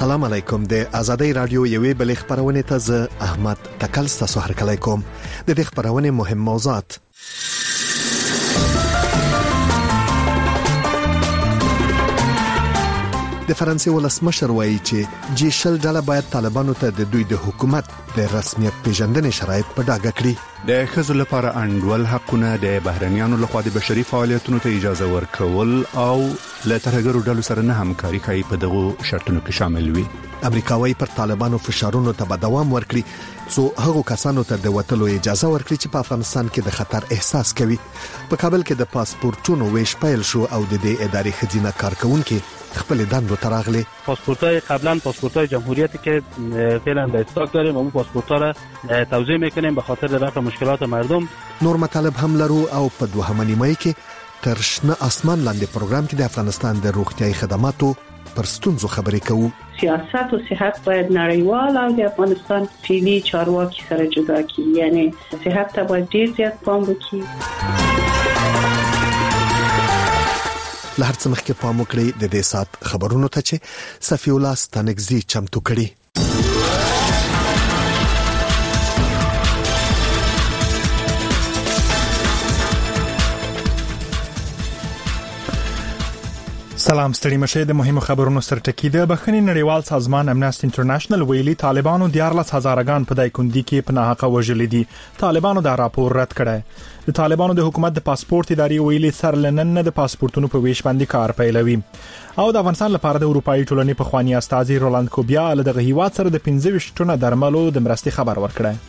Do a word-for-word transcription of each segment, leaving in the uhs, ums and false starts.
السلام علیکم. د آزادۍ رادیو یوې بلې خبرونه ته زه احمد تکل ستاسو هرکلی کوم. د دې خبرونه مهم موضوعات: د فرانسې ولسمشر وایي چې جی شل ډله باید طالبانو ته د دوی د حکومت د رسمیت پیژندنې شرایط په ډاګه کړي. د ښځو لپاره انډول حقونه د بهرنیانو لخوا د بشري فعالیتونو ته اجازه ورکول او له ترهګرو ډلو سره نه همکاري کوي په دغه شرطونو کې شامل وي. امریکاوي پر طالبانو فشارونو ته دوام ورکړي څو هغه کسانو ته د وټلو اجازه ورکړي چې په افغانستان کې د خطر احساس کوي. په کابل کې د پاسپورتونو ویش پیل شو او د دې ادارې خزینه کارکونکو خپل دندو تراغلي. پاسپورت‌های قبلا پاسپورت‌های جمهوریتی که فعلا به استاک داریم اون پاسپورت‌ها را توزیع می‌کنیم به خاطر رفع مشکلات مردم. نور مطالب هم لرو او په دوهمه نیمه کې تر شنه اسمان لاندې پروګرام کې د افغانستان د روغتيایي خدماتو پر ستونزو خبرې کوو. سیاست و صحت باید نړیوال او د افغانستان فعلی چارواکي سره جدا کی، یعنی صحت ته باید ډیر زیات پام وکړي. لهر څه مخکې پام وکړئ د دې سات خبرونو ته چې صفی الله ستانګزي چمتو کړي. سلام ستړي مشه. د مهمو خبرونو سرټکی د بخښنې نړیوال سازمان امنیسټي انټرنیشنل ویلي طالبانو دیارلس هزارګان په دایکندي کې په ناحقه وژل دي. طالبانو دا راپور رد کړی. د طالبانو د حکومت د پاسپورت ادارې ویلي سرلنن د پاسپورتونو په ویش باندې کار پیلوي. او د افغانستان لپاره د اروپאי ټولنې په خواني استاذ رولاند کوبیا له دغه هیواد سره د پنځه ویشت ټنه درملو د مرستې خبر ورکړی.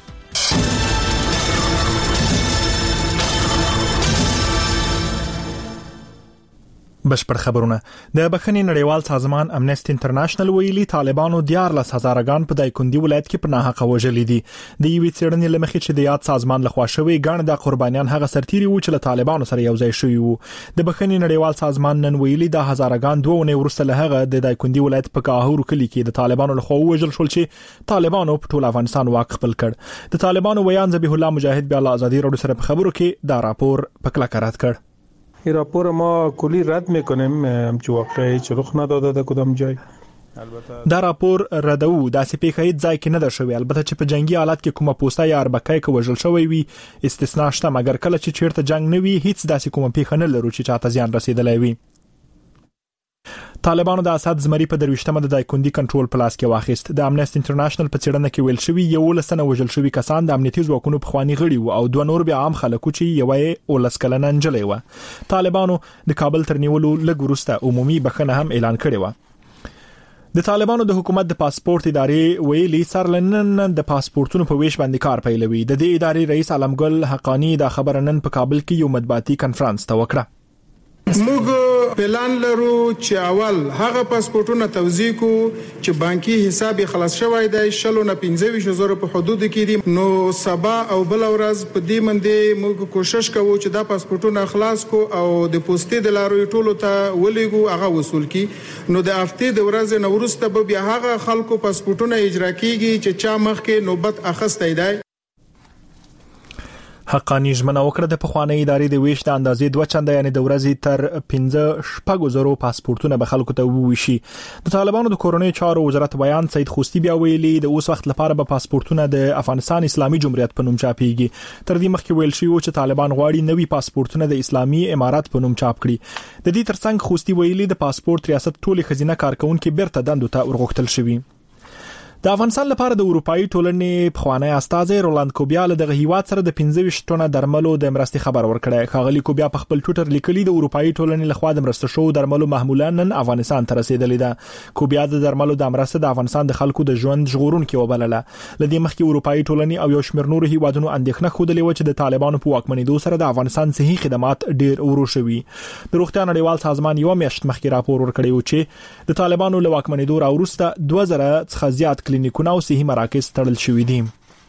بشپړ خبرونه. د بخښنې نړیوال سازمان امنیسټي انټرنیشنل ویلي طالبانو دیارلس هزارګان په دایکندي ولایت کې په ناحقه وژل دي. د یوې څېړنې لمخې چې د یاد سازمان لخوا شوی ګڼ د قربانیان هغه سرتيري وو چې له طالبانو سره یو ځای شوی وو. د بخښنې نړیوال سازمان نن ویلي د هزارګان دوه ونې ورسته له هغه د دایکندي ولایت په کاهور کلی کې د طالبانو لخوا وژل شول چې طالبانو په ټول افغانستان واک خپل کړ. د طالبانو ویان ذبیح الله مجاهد بیا له آزادي رادیو سره په خبرو کې دا راپور په کلکه رد کړ. این راپور ما کلی رد میکنیم همچون واقعی چه رخ نداده در کدام جای. دا راپور ردو داسې پیښه هیڅ ځای کې نه ده شوې، البته چې په جنگي حالت کې کومه پوسټه یا اربکای کې وژل شوی وي استثناء شته، مګر کله چې چیرته جنگ نه وي هیڅ داسې کومه پیښه نه لرو چې چاته زیان رسیدلی وي. طالبانو د اسد زمری په درويشتمه د دایکندي کنټرول پلاس کې واخیست. د امنیسټي انټرنیشنل په څېړنه کې ویل شوی یو لسنه وژل شوی کسان د امنیتي ځواکونو په خواني غړي وو او دوه نور بیا عام خلکو چې یوې ولس کلنه نجلې و. طالبانو د کابل تر نیولو لږ وروسته عمومي بخښنه هم اعلان کړې و. د طالبانو د حکومت د پاسپورت ادارې ویلي سرلنن د پاسپورتونو په ویش باندې کار پیلوي. د دې ادارې رئیس علمګل حقانی دا خبره نن په کابل کې یو مطبوعاتي کانفرنس ته وکړه. موږ پلان لرو چې اول هغه پاسپورتونه توزیع کو چې بانکي حساب خلاص شوی دی شلو نه پنځه ویشت زره په حدود کې دي. نو سبا او بل ورځ په دې باندې موږ کوشش کوو چې دا پاسپورتونه خلاص کو او د پوسټې د لارو ټولو ته ولېګو هغه وصول کی. نو د هفته د ورځې نو وروسته به بیا هغه خلکو پاسپورتونه اجرا کیږي چې چا مخکې نوبت اخستای دی. حقانی ژمنه وکړه د پخوانی ادارې د ویش د اندازې دوه چنده یعنی د ورځې تر پنځه شپږ زره پاسپورتونه به خلکو ته وویشي. د طالبانو د کورونی چارو وزارت بیان سید خوستی بیا ویلي د اوس وخت لپاره به پاسپورتونه د افغانستان اسلامي جمهوریت په نوم چاپیږي. تر دې مخکې ویل شوی چې طالبان غواړي نوي پاسپورتونه د اسلامي امارات په نوم چاپ کړي. د دې ترڅنګ خوستی ویلي د پاسپورت ریاست ټولې خزینه کارکونکو بیرته دندو ته ورغوښتل شوی. د افغانستان لپاره د اروپאי ټولنې پخوانی استاذ رولاند کوبیا له دغه هیواد سره د پنځه ویشت ټنه درملو د مرستې خبر ورکړی. ښاغلي کوبیا په خپل ټویټر لیکلي د اروپאי ټولنې لخوا د مرسته شو درملو محموله نن افغانستان ته رسیدلې ده. کوبیا د درملو د مرسته د افغانستان د خلکو د ژوند ژغورونکي وبلله. لدې مخکې اروپאי ټولنې او یو شمېر نور هیوادونو اندېښنه خوده و چې د طالبانو په واکمنېدو سره د افغانستان صحي خدمات ډیر ورو شوي. د روغتیا نړیوال سازمان یو میاشت مخکې راپور ورکړی و چې د طالبانو له واکمنېدو راوروسته دوه زره څخه زیات کلینیکونه او صحي مراکز تړل شوي دي.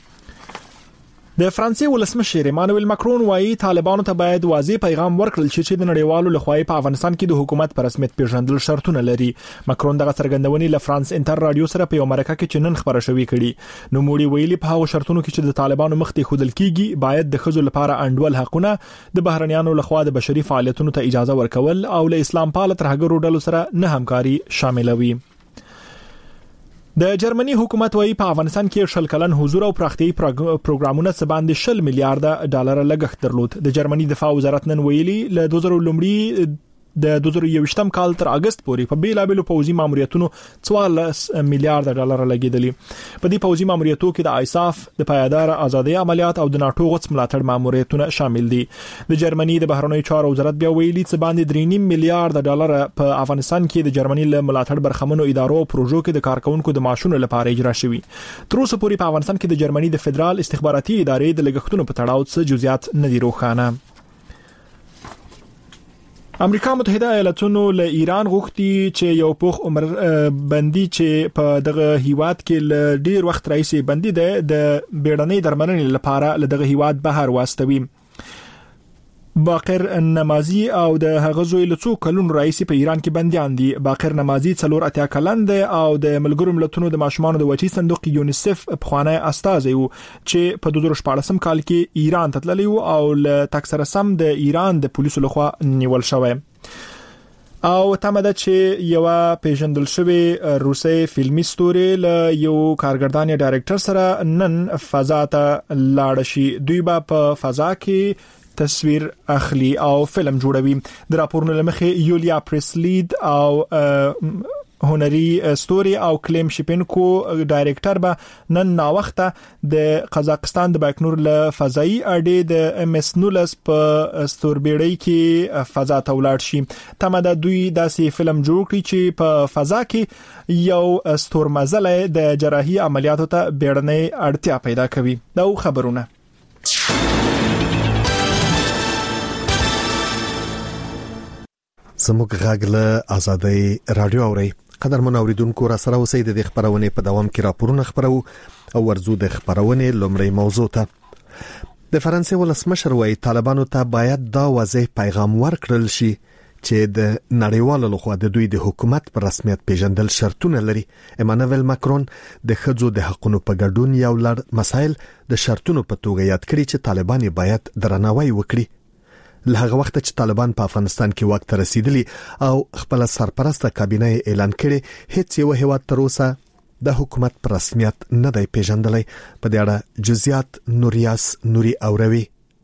د فرانسې ولسمشر ایمانوئل ماکرون وایي طالبانو ته باید واضح پیغام ورکړل شي چې د نړیوالو لخوا په افغانستان کې د حکومت پر رسمیت پیژندل شرطونه لري. ماکرون دغه څرګندونې له فرانس انټر رادیو سره په یو مرکه کې چې نن خبره شوې کړي. نو موړي ویلي په هغو شرطونو کې چې د طالبانو مخ ته خودل کیږي باید د ښځو لپاره انډول حقونه، د بهرنیانو لخوا د بشري فعالیتونو ته اجازه ورکول او له اسلام پال ترهګرو ډلو سره نه همکاري شامل وي. د جرمني حکومت وايي په افغانستان کې شل کلن حضور او پراختیايي پروګرامونه څه باندې شل میلیارډ ډالر لګښت درلود. د جرمني دفاع وزارت نن ویلي له دوه زره لومړي د دوه زره یوویشتم کال تر اگست پورې په بیلابېلو پوځي ماموریتونو څوارلس میلیارډ ډالر لګیدلي. په دې پوځي ماموریتونو کې د آیساف د پایدار ازادي عملیات او د ناتو غوڅ ملاتړ ماموریتونه شامل دي. د جرمني د بهرنیو چارو وزارت بیا ویلي چې باندې درې نیم میلیارډ ډالر په افغانستان کې د جرمني له ملاتړ برخمنو ادارو او پروژو کې د کارکونکو د معاشونو لپاره اجرا شوی. تر اوسه پورې په افغانستان کې د جرمني د فدرال استخباراتي ادارې د لګښتونو په تړاو څه جزئیات نه دي روښانه. امریکا متحده ایالاتونو له ایران غوښتي چې یو پوخ عمر بندي چې په دغه هیواد کې ل ډیر وخت راځي بندي ده د بیړنۍ درملنې لپاره له دغه هیواد بهر واستوي. باقر نمازي او د هغه زوی له څو کلونو راځي په ایران کې بنديان دي. باقر نمازي څلور اتیا کلن دی او د ملګرو ملتونو د ماشومان د وچی صندوق یونیسف په خوانه استازي وو چې په دوه زره شپږ کال کې ایران ته تللی او له تکسر سم د ایران د پولیسو لخوا نیول شوی. او تماده چې یو پیژندل شوی روسي فلمي ستوري له یو کارګردان یا ډایرکټر سره نن فضا ته لاړ شي. دوی به په فضا کې تصویر اخلي او فلم جوړوي. د راپورونو لمخې یولیا پریسلید او هنري ستوري او کلیم شپینکو ډایرکټر به نن نا وخته د قزاقستان د بایکنور له فضایی اډې د ام اس نولس په ستوربېړۍ کې فضا ته ولاړ شي. تمه دوی داسې فلم جوړ کړي چې په فضا کې یو ستورمزله د جراحي عملیاتو ته بیړنۍ اړتیا پیدا کوي. دا خبرونه زموږ غږ له آزادۍ رادیو اوري. قدرمن اوریدونکو را سره اوسئ. د خبرونه په دوام کې راپورونه خبرو او ورزو د خبرونه لومړی موضوع ته. د فرانسې ولسمشر وايي طالبانو ته باید دا واضح پیغام ورکړل شي چې د نړیوالو لخوا د دوی د حکومت پر رسمیت پیژندل شرطونه لري. ایمانوئل ماکرون د خځو د حقوقو په ګډون یو لړ مسایل د شرطونو په توګه یاد کړی چې طالبان باید درناوی وکړي. له هغه وخت چې طالبان په افغانستان کې واک ته رسیدلی او خپل سرپرسته کابینه اعلان کړي، هیڅ یو هیواد تر اوسه د حکومت پر رسمیت نه دی پیژندلی. په دې اړه جزئیات نوریاس نوري اوروي.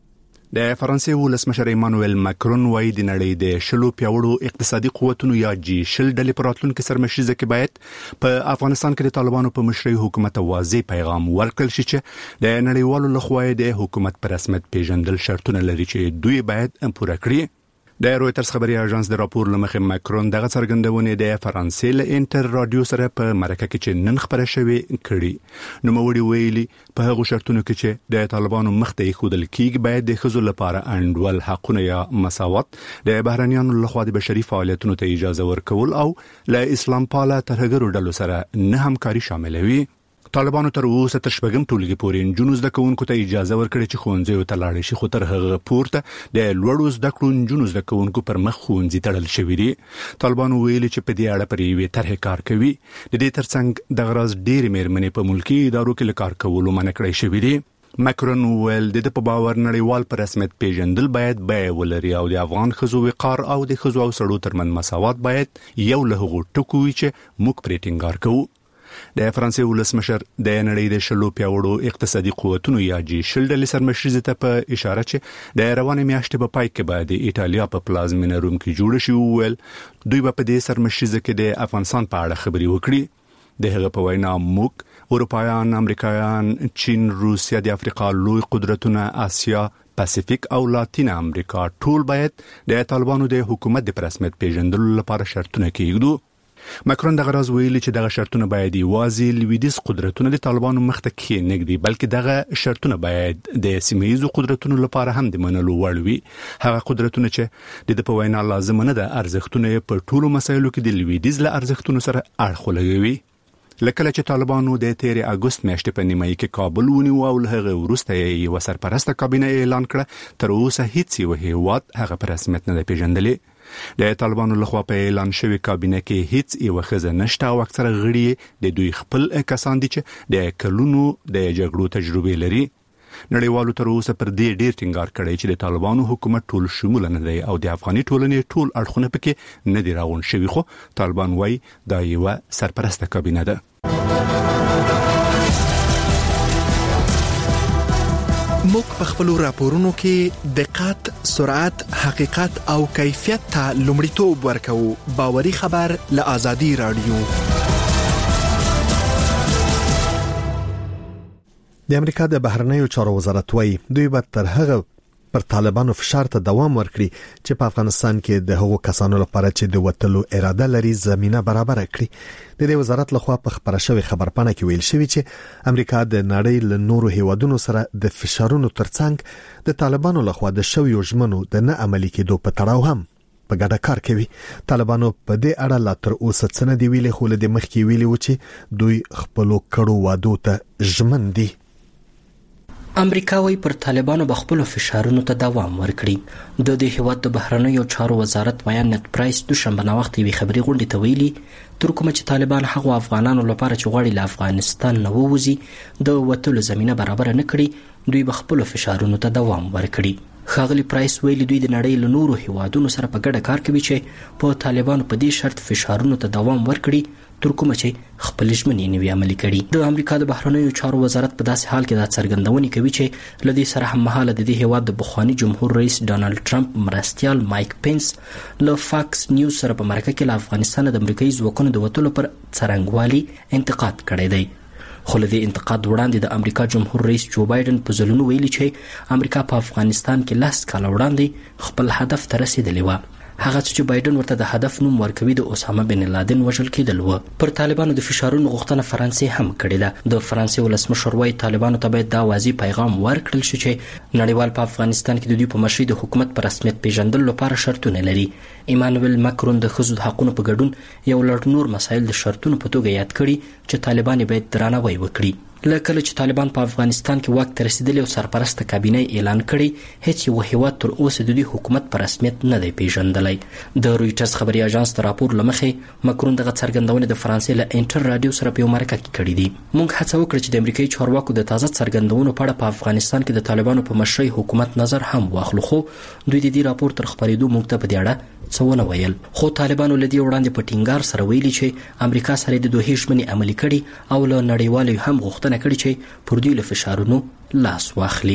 د فرانسې ولسمشر ایمانوئل ماکرون وايي د نړۍ د شلو پیاوړو اقتصادي قوتونو یا جی شل ډلې پر راتلونکو سرمشيزه کې باید په افغانستان کې د طالبانو په مشرۍ حکومت واضح پیغام ورکړل شي چې د نړیوالو لخوا د حکومت پر رسمیت پیژندل شرطونه لري چې دوی باید پوره کړي. د رويټرز خبري اژانس د راپور لمخې ماکرون دغه څرګندونه د فرانسې له انټر رادیو سره په مرکه کې چې نن خبره شوې کړي. نو موړي ویلي په هغه شرطونو کې چې د طالبانو مخته خودل کېږي باید د خزو لپاره انډول حقونه یا مساوات، د بهرنیانو لخوا د بشري فعالیتونو ته اجازه ورکول او له اسلام پاله ترهګرو ډلو سره نه همکاري شامل وي. طالبانو تر اوسه تر شپږم ټولګي پورې نجونو زده کوونکو ته اجازه ورکړي چې ښوونځي ته لاړ شي، خو تر هغه پورته د لوړو زده کړو نجونو زده کوونکو پر مخ ښوونځي تړل شوی دي. طالبانو ویلي چې په دې اړه پر یوې طرحې کار کوي. د دې ترڅنګ د غراز ډېرې مېرمنې په ملکي ادارو کې له کار کولو منع کړی شوی دي. ماکرون ویل د په باور نړیوال پر رسمیت پیژندل باید بیه ولري او د افغان خزو وقار او د خزو او سړو ترمن مساوات باید یو له هغو ټکو وي چې موږ پرې ټینګار کوو. د فرانسې ولسمشر د نړۍ د شلو پیاوړو اقتصادي قوتونو یا جی شل ډلې سرمشيزه ته په اشاره چې د روانې میاشتې په پای کې به د ایټالیا په پلازمینه روم کې جوړ شي ویل دوی به په دې سرمشيزه کې د افغانستان په اړه خبري وکړي. د هغه په وینا موږ اروپایان، امریکایان، چین، روسیا، د افریقا لوی قدرتونه، آسیا، پاسفیک او لاتین امریکا ټول باید د طالبانو د حکومت د رسمیت پیژندلو لپاره شرطونه کېږدو. ماکرون دغه راز ویلي چې دغه شرطونه باید یوازې لویدیز قدرتونه د طالبانو مخته کې نګدي، بلکې دغه شرطونه باید د سیمه‌ییزو قدرتونو لپاره هم د منلو وړ وي. هغه قدرتونه چې د په وینا لازم نه ده ارزښتونه په ټولو مسایلو کې د لویدیز له ارزښتونو سره اړخ ولګوي. لکه چې طالبانو د تیر اگست میاشتې په نیمه کې کابل ونیو او له وروسته یې وسرپرسته کابینه اعلان کړه، تر اوسه هیڅ یو هیواد هغه په رسمیت نه پیژندلی. د طالبانو لخوا په اعلان شوی کابینه کې هیڅ یو خزه نشته او اکثره غړي د دوی خپل کسان دي چې د کلونو د جګړو تجربه لري. نړیوالو تر اوسه پر دې ډیر ټینګار کړی چې د طالبانو حکومت ټول شمول نه دی او د افغاني ټولنې ټول اړخونه پکې نه دی راغون شوی، خو طالبان وايي دا یو سرپرسته کابینه ده. موږ په خپل راپورونو کې دقت، سرعت، حقیقت او کیفیت ته لومړیتوب ورکوو. باوري خبر له آزادي رادیو. د امریکا د بهرنیو چارو وزارت وايي دوی به تر هغه پر طالبانو فشار ته دوام ورکړي چې په افغانستان کې د هغو کسانو لپاره چې د وټلو اراده لري زمينه برابر کړي. د دې وزارت لخوا په خبره شوی خبرپاڼه کې ویل شوی چې امریکا د نړۍ له نورو هیوادونو سره د فشارونو ترڅنګ د طالبانو لخوا د شویو ژمنو د نه عملي کېدو په تړاو هم په ګډه کار کوي. طالبانو په دې اړه لا تر اوسه څه نه دی ویلي، خو له دې مخکې ویلي و چې دوی خپل کړو وادو ته ژمن دي. امریکا وايي پر طالبانو بخپل فشارونو ته دوام ورکړي. د دې هیواد د بهرنیو چارو وزارت بیان نت پرایس دوشنبه نه وخت وی خبري غونډه ته ویلي تر کومه چې طالبان هغه افغانانو لپاره چې غواړي له افغانستان نه ووځي د وټلو زمينه برابر نه کړي، دوی بخپل فشارونو ته دوام ورکړي. خاغلی پرایس ویلي دوی د نړۍ له نورو هیوادونو سره په ګډه کار کوي چې په طالبانو په دې شرط فشارونو ته دوام ورکړي تر کومه چې خپل ژمنې نوي عملي کړي. د امریکا د بهرنیو چارو وزارت په داسې حال کې دا څرګندونه کوي چې لدی سره هم مهاله د دې هیواد د بخوانی جمهور رئیس ډانلډ ټرمپ مرستيال مایک پینس له فاکس نیوز سره په مرکه کې له افغانستان د امریکایي ځواکونو د وټلو پر څرنګوالي انتقاد کړی دی. خو له دې انتقاد وړاندې د امریکا جمهور رئیس جو بایدن په ځلونو ویلي چې امریکا په افغانستان کې لاس کال وړاندې خپل هدف ته رسیدلی و. هغه چې بایدن ورته د هدف نوم ورکوي د اسامه بن لادن وژل کېدل و. پر طالبانو د فشارونو غوښتنه فرانسې هم کړې ده. د فرانسې ولسمشر وايي طالبانو ته باید دا واضح پیغام ورکړل شي چې نړیوال په افغانستان کې د دوی په مشرۍ د حکومت پر رسمیت پیژندل لپاره شرطونه لري. ایمانوئل ماکرون د ښځو د حقوقو په ګډون یو لړ نور مسایل د شرطونو په توګه یاد کړي چې طالبان باید درناوی وکړي. لکه چې طالبان په افغانستان کې واک ته رسیدلی او سرپرسته کابینه اعلان کړي، هیڅ یو هیواد تر اوسه د دوی حکومت په رسمیت نه دی پیژندلی. د رویټرز خبري اژانس د راپور لمخې ماکرون دغه څرګندونه د فرانسې له انټر رادیو سره په مرکه کې کړې دي. موږ هڅه وکړه چې د امریکایي چارواکو د تازه څرګندونو په اړه په افغانستان کې د طالبانو په مشرۍ حکومت نظر هم واخلو، خو دوی د دې راپور تر خبرېدو موږ ته په دې اړه څه ونه ویل. خو طالبانو له دې وړاندې په ټینګار سره ویلي چې امریکا سره د دوه ژمنې عملي کړي او له نړیوالو هم غوښتنه کړې چې پر دوی له فشارونو لاس واخلي.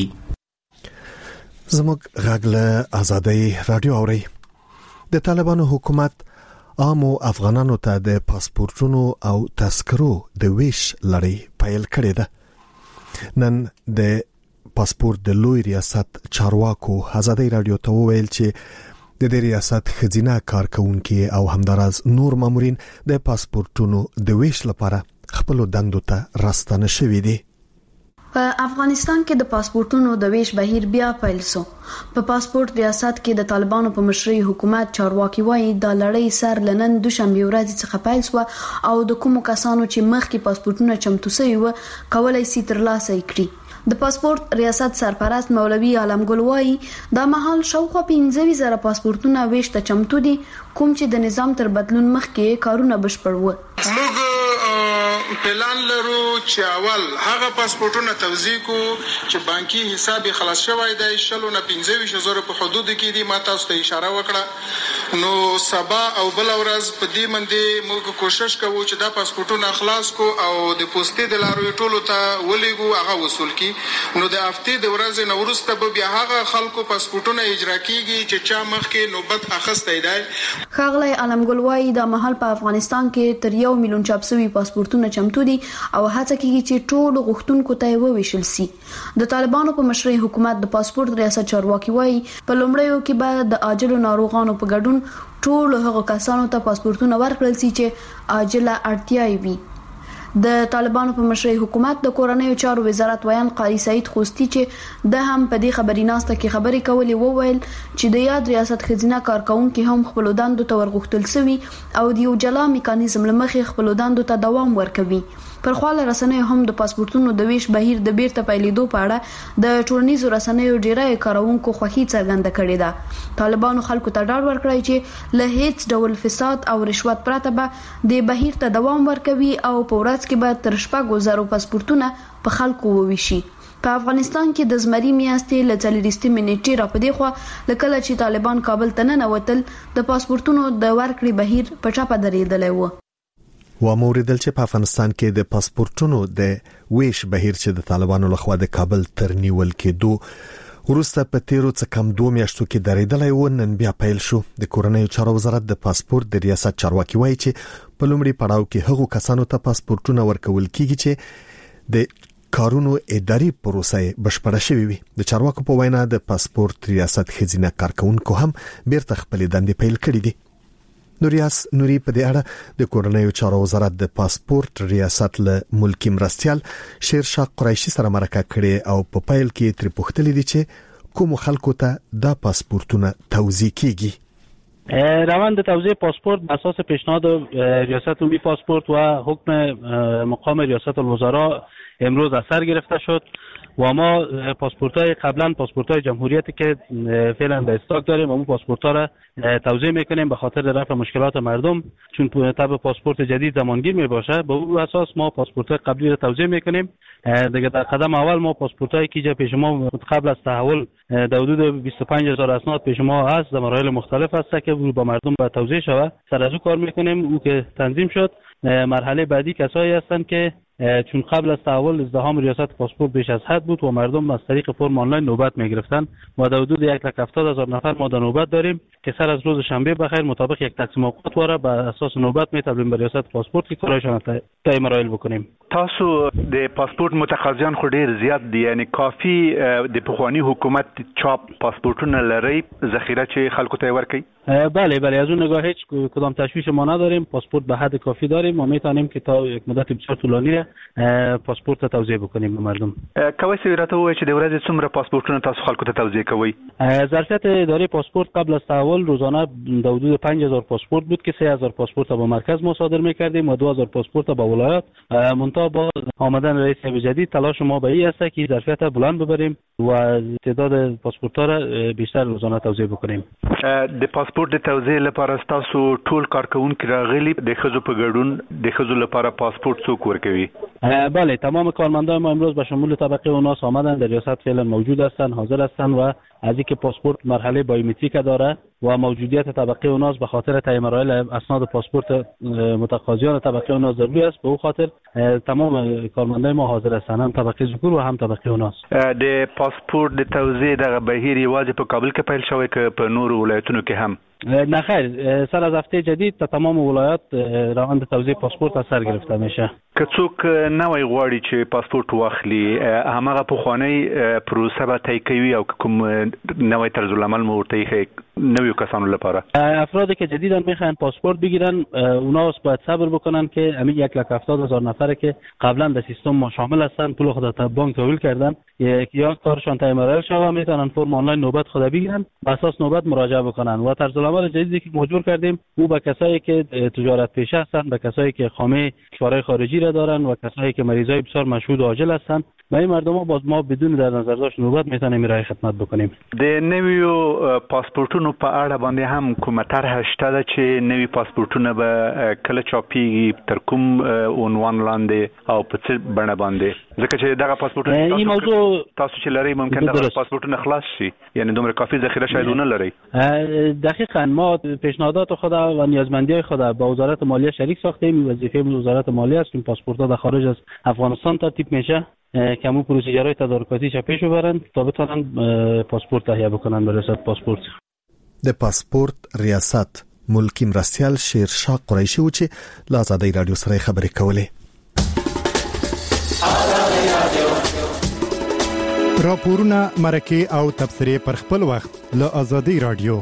زموږ غږ له آزادۍ رادیو اوري. د طالبانو حکومت عامو افغانانو ته د پاسپورتونو او تذکرو د ویش لړۍ پیل کړې ده. نن د پاسپورت د لوی ریاست چارواکو آزادۍ رادیو ته وویل چې د دې ریاست خزینه کارکونکي او همداراز نور مامورین د پاسپورتونو د ویش لپاره خپل دندو ته راستنه شوي دي. په افغانستان کې د پاسپورتونو د ویش بهیر بیا پیل شو. په پاسپورت ریاست کې د طالبانو په مشرۍ حکومت چارواکي وايي د لړۍ سر لنن دوشنبه ورځ څخه پیل شو او د کومو کسانو چې مخکې پاسپورتونه چمتو شوي و کولای شي ترلاسه کړي. د پاسپورت ریاست سرپرست مولوی عالمګل وايي دا مهال شاوخوا پنځه زره پاسپورتونه ویش ته چمتو دي، کوم چې د نظام تر بدلون مخکې کارونه بشپړ و. موږ پلان لرو چې اول هغه پاسپورتونه توزیع کو چې بانکي حساب خلاص شوی دی شلو نه پنځه زره په حدود کې دي. ما تاسو ته اشاره وکړه نو سبا او بل ورځ په دې باندې موږ کوشش کوو چې دا پاسپورتونه خلاص کو او د پوسټې د لارو ټولو ته ولېګو هغه وصول کی. نو د هفتې د ورځې نو وروسته به بیا هغه خلکو پاسپورتونه اجرا کیږي چې چا مخکې نوبت اخیستی دی. خاغلی علمګل وايي د محل په افغانستان کې تر یو میلیون چاپ شوي پاسپورتونه چمتو دي او هڅه کوي چې ټول غوښتونکو ته وویشل شي. د طالبانو په مشرۍ حکومت د پاسپورت ریاست چارواکي وايي په لومړیو کې به د عاجلو ناروغانو په ګډون ټول هغه کسانو ته پاسپورتونه ورکړل شي چې عاجله اړتیا وي. د طالبانو په مشرۍ حکومت د کورنیو چارو وزارت ویان قاری سعید خوستی چې د هم په دې خبري ناسته کې خبري کولې وویل چې د یاد ریاست خزینه کارکونکو هم خپل دندو ته ورغښتل سوي او د یو جلا میکانیزم لمخې خپل دندو ته دوام ورکوي. پر خواله رسنیو هم د پاسپورتونو د ویش بهیر د بیرته پیلېدو په اړه د ټولنیزو رسنیو ډیری کارونکو خوښي څرګنده کړې ده. طالبانو خلکو ته ډاډ ورکړی چې له هیڅ ډول فساد او رشوت پرته به د بهیر ته دوام ورکوي او په ورځ کې به تر شپږو زرو پاسپورتونه په خلکو وویشي. په افغانستان کې د زمري میاشتې له څلوېښتمې نیټې را پدې خوا لکه چې طالبان کابل ته ننوتل د پاسپورتونو د ورکړې بهیر په ټاپه درېدلی و. و موریدل چې په افغانستان کې د پاسپورتونو د ویش بهیر چې د طالبانو لخوا د کابل تر نیول کېدو ورسته په تیرو څه کم دوه میاشتو کې درېدلای و، نن بیا پیل شو. د کورنیو چارو وزارت د پاسپورت د ریاست چارواکي وایي چې په لومړي پړاو کې هغو کسانو ته پاسپورتونه ورکول کیږي چې د کارونو اداري پروسه بشپړه شوې وي. د چارواکو په وینا د پاسپورت ریاست خزینه کارکونکو هم بیرته خپل دندې پیل کړې دي. نوریاس نوري په دې اړه د کورنیو چارو وزارت د پاسپورت ریاست له ملکی مرستيال شیرشاه قریشي سره مرکه کړې او په پیل کې تر پوښتلې دي چې کوم خلکو ته دا پاسپورتونه توزیع کیږي. روند توزیع پاسپورت بر اساس پیشنهاد ریاست عمومی پاسپورت و حکم مقام ریاست الوزراء امروز از سر گرفته شد و ما پاسپورت‌های قبلا پاسپورت‌های جمهوریتی که فعلا به استاک داریم و ما پاسپورت‌ها را توزیع می‌کنیم به خاطر رفع مشکلات مردم، چون طبق پاسپورت جدید زمانگیر میباشه. به اون اساس ما پاسپورت‌های قبلی را توزیع می‌کنیم. دیگه در قدم اول ما پاسپورت‌هایی که پیش ما قبل از تحول در حدود بیست و پنج هزار اسناد پیش ما هست در مراحل مختلف هست که با مردم با توزیع شود. سر از او کار می‌کنیم. او که تنظیم شد، مرحله بعدی کسایی هستند که چون قبل از تحول ازدحام ریاست پاسپورت بیش از حد بود و مردم از طریق فرم آنلاین نوبت میگرفتن و در حدود یک لک هفتاد هزار نفر ما در نوبت داریم که سر از روز شنبه بخیر مطابق یک تقسیم اوقات واره بر اساس نوبت میتونیم به ریاست پاسپورت که کارشان طی مراحل بکنیم. تاسو د پاسپورت متقاضیان خو ډیر زیات دي، یعنی کافی د پخوانی حکومت چاپ پاسپورتونه لري ذخیره چې خلکو ته ورکړي؟ بله بله، از اون نگاه هیچ کدام تشویش ما نداریم. پاسپورت به حد کافی داریم و میتونیم که تا یک مدت بسیار طولانی پاسپورت ته توزیع بکنیم به مردم. کوي چې راته وایي چې د ورځې څومره پاسپورتونه تاسو خلکو ته توزیع کوئ؟ ظرفیت اداره پاسپورت قبل از تحول روزانه در حدود پنج هزار پاسپورت بود که سه هزار پاسپورت با مرکز ما صادر میکردیم و دو هزار پاسپورت با ولایات. منتها با آمدن رئیس جدید تلاش ما به این است که ظرفیت بلند ببریم و تعداد پاسپورت‌ها را بیشتر روزانه توزیع بکنیم. د پاسپورت د توزیع لپاره تاسو ټول کارکونکو راغلي د خزو په ګډون د خزو لپاره پاسپورت څوک ورکوي؟ بله، تمام کارمندان ما امروز به شمول طبقه اوناس آمدن، در ریاست فعلا موجود هستند، حاضر هستند و از اینکه پاسپورت مرحله بایومتریک داره و موجودیت طبقه اوناس به خاطر طی مراحل اسناد پاسپورت متقاضیان طبقه اوناس ضروری است، به او خاطر تمام کارمندان ما حاضر هستند، هم طبقه ذکور و هم طبقه اوناس. د پاسپورت د توزیع د بهیر یوازې په کابل کې پیل شوی که په نورو ولایتونو کې هم؟ نه خیر، سر از هفته جدید تا تمام ولایات روند توزیع پاسپورت از سر گرفته میشه. که څوک نوی غواړي چې پاسپورت واخلي، همغه پخوانی پروسه به طی کوي او کوم نوی طرز العمل مو ورته ښیي نویو کسانو لپاره؟ افرادی که جدیداً میخواین پاسپورت بگیرن اونا باید صبر بکنن که همین یک لک هفتاد هزار نفره که قبلا در سیستم ما شامل هستن پول خود تا بانک تحویل کردن یا کارشان طی مراحل شوه میتونن فرم آنلاین نوبت خود بگیرن، به اساس نوبت مراجعه بکنن. و طرز العمل جدیدی که مجبور کردیم او به کسایی که تجارت پیشه هستند، به کسایی که خامه کشورهای خارجی را دارن و کسایی که مریضای بسیار مشهود و عاجل هستند، و این مردم ها باز ما بدون در نظر داشت نوبت میتونیم ارائه خدمت بکنیم. د نویو پاسپورتونو په اړه باندې هم کومه طرح شته ده چې نوی پاسپورتونه به کله چاپیږي، تر کوم عنوان لاندې او په څه بڼه باندې؟ ځکه چې دغه پاسپورتونه این موضوع تاسو چې لري ممکن دغه پاسپورتونه خلاص شي، یعنی دومره کافی ذخیره شاید نه لري. دقیقاً ما پیشنهادات خود و نیازمندی‌های خود با وزارت مالیه شریک ساختیم. وظیفه وزارت مالیه است که پاسپورت‌ها در خارج از افغانستان ترتیب میشه که همون پروسیجرهای تدارکاتی چه پیش ببرن تا بتونن پاسپورت تهیه بکنن به ریاست پاسپورت. د پاسپورت ریاست ملکی مرستيال شیرشاه قریشي و چې له آزادۍ رادیو سره خبرې کولې. راپورونه مرکه او تبصره پر خپل وخت له آزادۍ رادیو.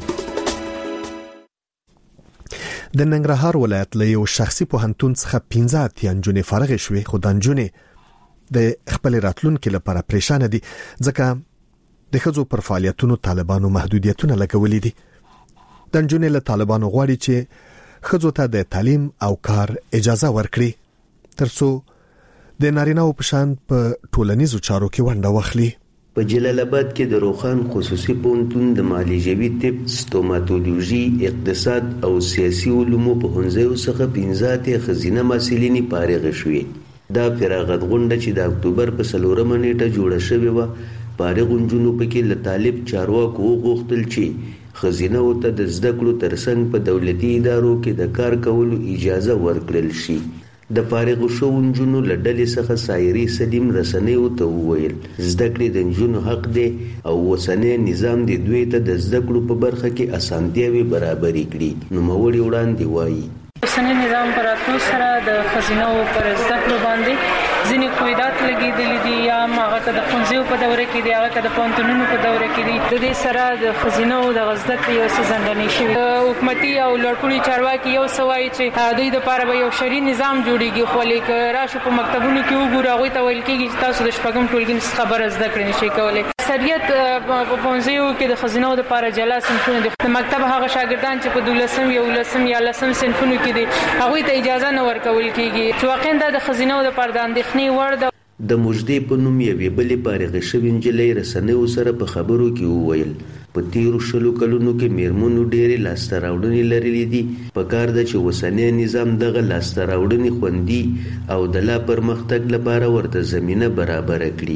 د ننګرهار ولایت له یو شخصي پوهنتون څخه پنځه اتیا نجونې فارغ شوې، خو د نجونې د خپل راتلونکو لپاره پریشان دي ځکه د ښځو پر فعالیتونو طالبانو محدودیتونه لګولې دي. د نجونې له طالبانو غواړي چې ښځو ته د تعلیم او کار اجازه ورکړي ترڅو د نارینه‌و په شان په ټولنیزو چارو کې ونډه واخلي. په جلال آباد کې د روخان خصوصي پوهنتون د معالجوي طب، ستوماتولوژي، اقتصاد او سیاسي علومو پوهنځیو څخه پنځه اتیا ښځینه محصلینې فارغ شوې. دا فراغت غونډه چې د اکتوبر په څلورمه نیټه جوړه شوې وه، فارغ نجونو پکې له طالب چارواکو وغوښتل چې ښځینه‌و ته د زده کړو ترڅنګ په دولتي ادارو کې د کار کولو اجازه ورکړل شي. د فارغ شو نجونو له ډلې څخه سایري سلیم رسنیو ته وویل زده کړې د نجونو حق دی او اوسنی نظام د دوی ته د زده کړو په برخه کې اسانتیاوې برابرې کړي. نوموړي وړاندې وایي اوسنی نظام پر اتو سره د خزینو پر زده کړو باندې ځینې قیودات لګېدلي دي یا هغه که د ښوونځیو په دوره کې دي هغه که د پوهنتونونو په دوره کې دي. د دې سره د خزینو د زده کړې یو څه ځنډنې شوي. حکومتي او لوړپوړي چارواکي یو څه وایي چې دوی دپاره به یو شرعي نظام جوړېږي خو لیک راشو په مکتبونو کې وګورو هغوی ته ویل کېږي چې تاسو د شپږم ټولګي څخه خبره زده کړې نشئ کولی. اکثریت په ښوونځیو کې د خزینو دپاره جلا صنفونه دي. د مکتب هغه شاګردان چې په دولسم یولسم یا لسم صنفونو کې دي هغوی ته اجازه نه ورکول کېږي چې واقعا دا د خزینو دپاره د اندېښنې وړ ده. د مجدې په نوم یوې بلې فارغې شوې نجلۍ رسنیو سره په خبرو کې وویل په تیرو شلو کلونو کې میرمنو ډېرې لاسته راوړنې لرلې دي. په کار ده چې اوسنی نظام دغه لاسته راوړنې خوندي او د لا پرمختګ لپاره ورته زمینه برابره کړي.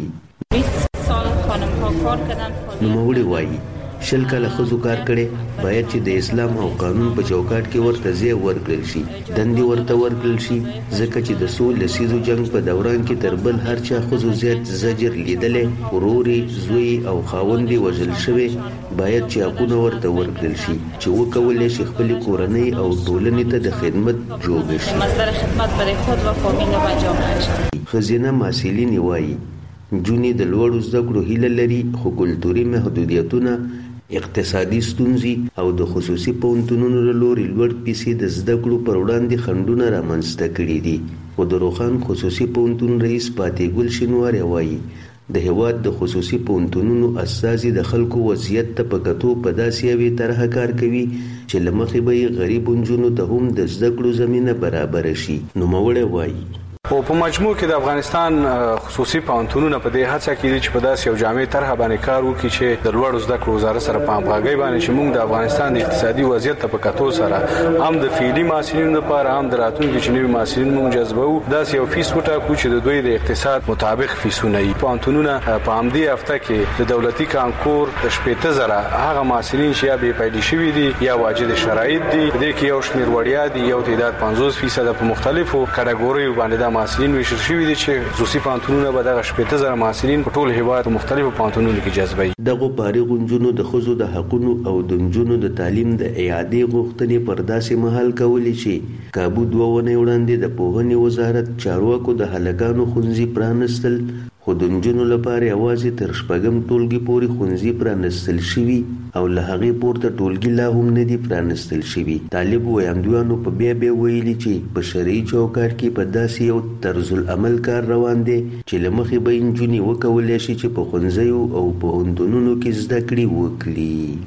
نوموړي وایي شل کاله ښځو کار کړی باید چې د اسلام او قانون په چوکاټ کې ورته ځای ورکړل شي دندې ورته ورکړل شي ځکه چې د څو لسیزو جنګ په دوران کې تر بل هر چا ښځو زیات زجر لیدلی ورورې زوی او خاوند یې وژل شوی باید چې حقونه ورته ورکړل شي چې وکولی شي خپلې کورنۍ او ټولنې ته د خدمت جوګه شي. مصدر خدمت برای خود و فامیل و جامعه شي. ښځینه محصلینې وایي نجونې د لوړو زده کړو هیله لري خو کلتوري محدودیتونه اقتصادي ستونزې او د خصوصي پوهنتونونو له لوري لوړ پیسې د زده کړو پر وړاندې خنډونه رامنځته کړي دي. خو د روخان خصوصي پوهنتون رئیس پاتې ګل شینواری وایي د هېواد د خصوصي پوهنتونونو استازي د خلکو وضعیت ته په کتو په داسې یوې طرحه کار کوي چې له مخې به یې غریبو نجونو ته هم د زده کړو زمینه برابره شي. نوموړی وایي او په مجموع کې د افغانستان خصوصي پوهنتونونه په دې هڅه کې دي چې په داسې یو جامع طرحه باندې کار وکړي چې د لوړو زده کړو وزارت سره په همغږۍ باندې چې موږ د افغانستان د اقتصادي وضعیت ته په کتو سره هم د فعلي محصلینو لپاره هم د راتلونکي چې نوي محصلین موږ جذبوو داسې یو فیس وټاکو چې د دوی د اقتصاد مطابق فیسونه وي. پوهنتونونه په همدې هفته کې د دولتي کانکور د شپېته زره هغه محصلین چې یا بې پیلي شوي دي یا واجد شرایط دي په دې کې یو شمېر وړیا دي یو تعداد پنځوس فیصده په مختلفو کټګوریو باندې د محصلین ویشل شوي دي چې خصوصي پوهنتونونه به دغه شپېته زره محصلین په ټول هېواد مختلفو پوهنتونونو کې جذبوي. دغو فارغو نجونو د ښځو د حقونو او د نجونو د تعلیم د اعادې غوښتنې پر داسې مهال کولی چې کابو دوه ونې وړاندې د پوهنې وزارت چارواکو د هلکانو ښوونځي پرانستل خو د نجونو لپاره یوازې تر شپږم ټولګي پورې ښوونځي پرانستل شوي او له هغې پورته ټولګي لا هم نه دي پرانستل شوي. طالب ویاندویانو په بیا بیا ویلي چې په شرعي چوکاټ کې په داسې یو طرز العمل کار روان دی چې له مخې به نجونې وکولی شي چې په ښوونځیو او پوهنتونونو کې زده کړې وکړي.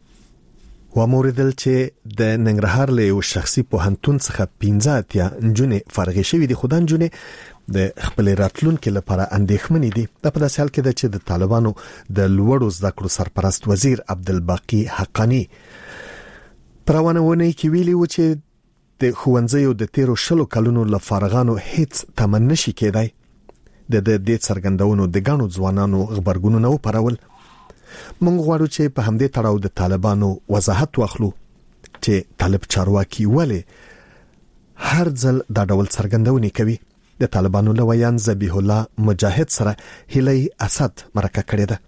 وموریدل چې د ننګرهار له یو شخصي پوهنتون څخه پنځه اتیا نجونې فارغې شوي دي خو دا نجونې د خپل راتلونکو لپاره اندېښمنې دي. دا په داسې حال کې ده چې د طالبانو د لوړو زده کړو سرپرست وزیر عبدالباقي حقانی پرونهونه کې ویلي و چې د ښوونځیو د تیرو شلو کلونو له فارغانو هیڅ تمن نشي کېدای. د دې څرګندونو د ګڼو ځوانانو خبرګونونه وپارول. موږ غواړو چې په همدې تړاو د طالبانو وضاحت واخلو چې طالب چارواکي ولې هر ځل دا ډول څرګندونې کوي. د طالبانو له ویان ذبیح الله مجاهد سره هیلۍ اسد مرکه کړې ده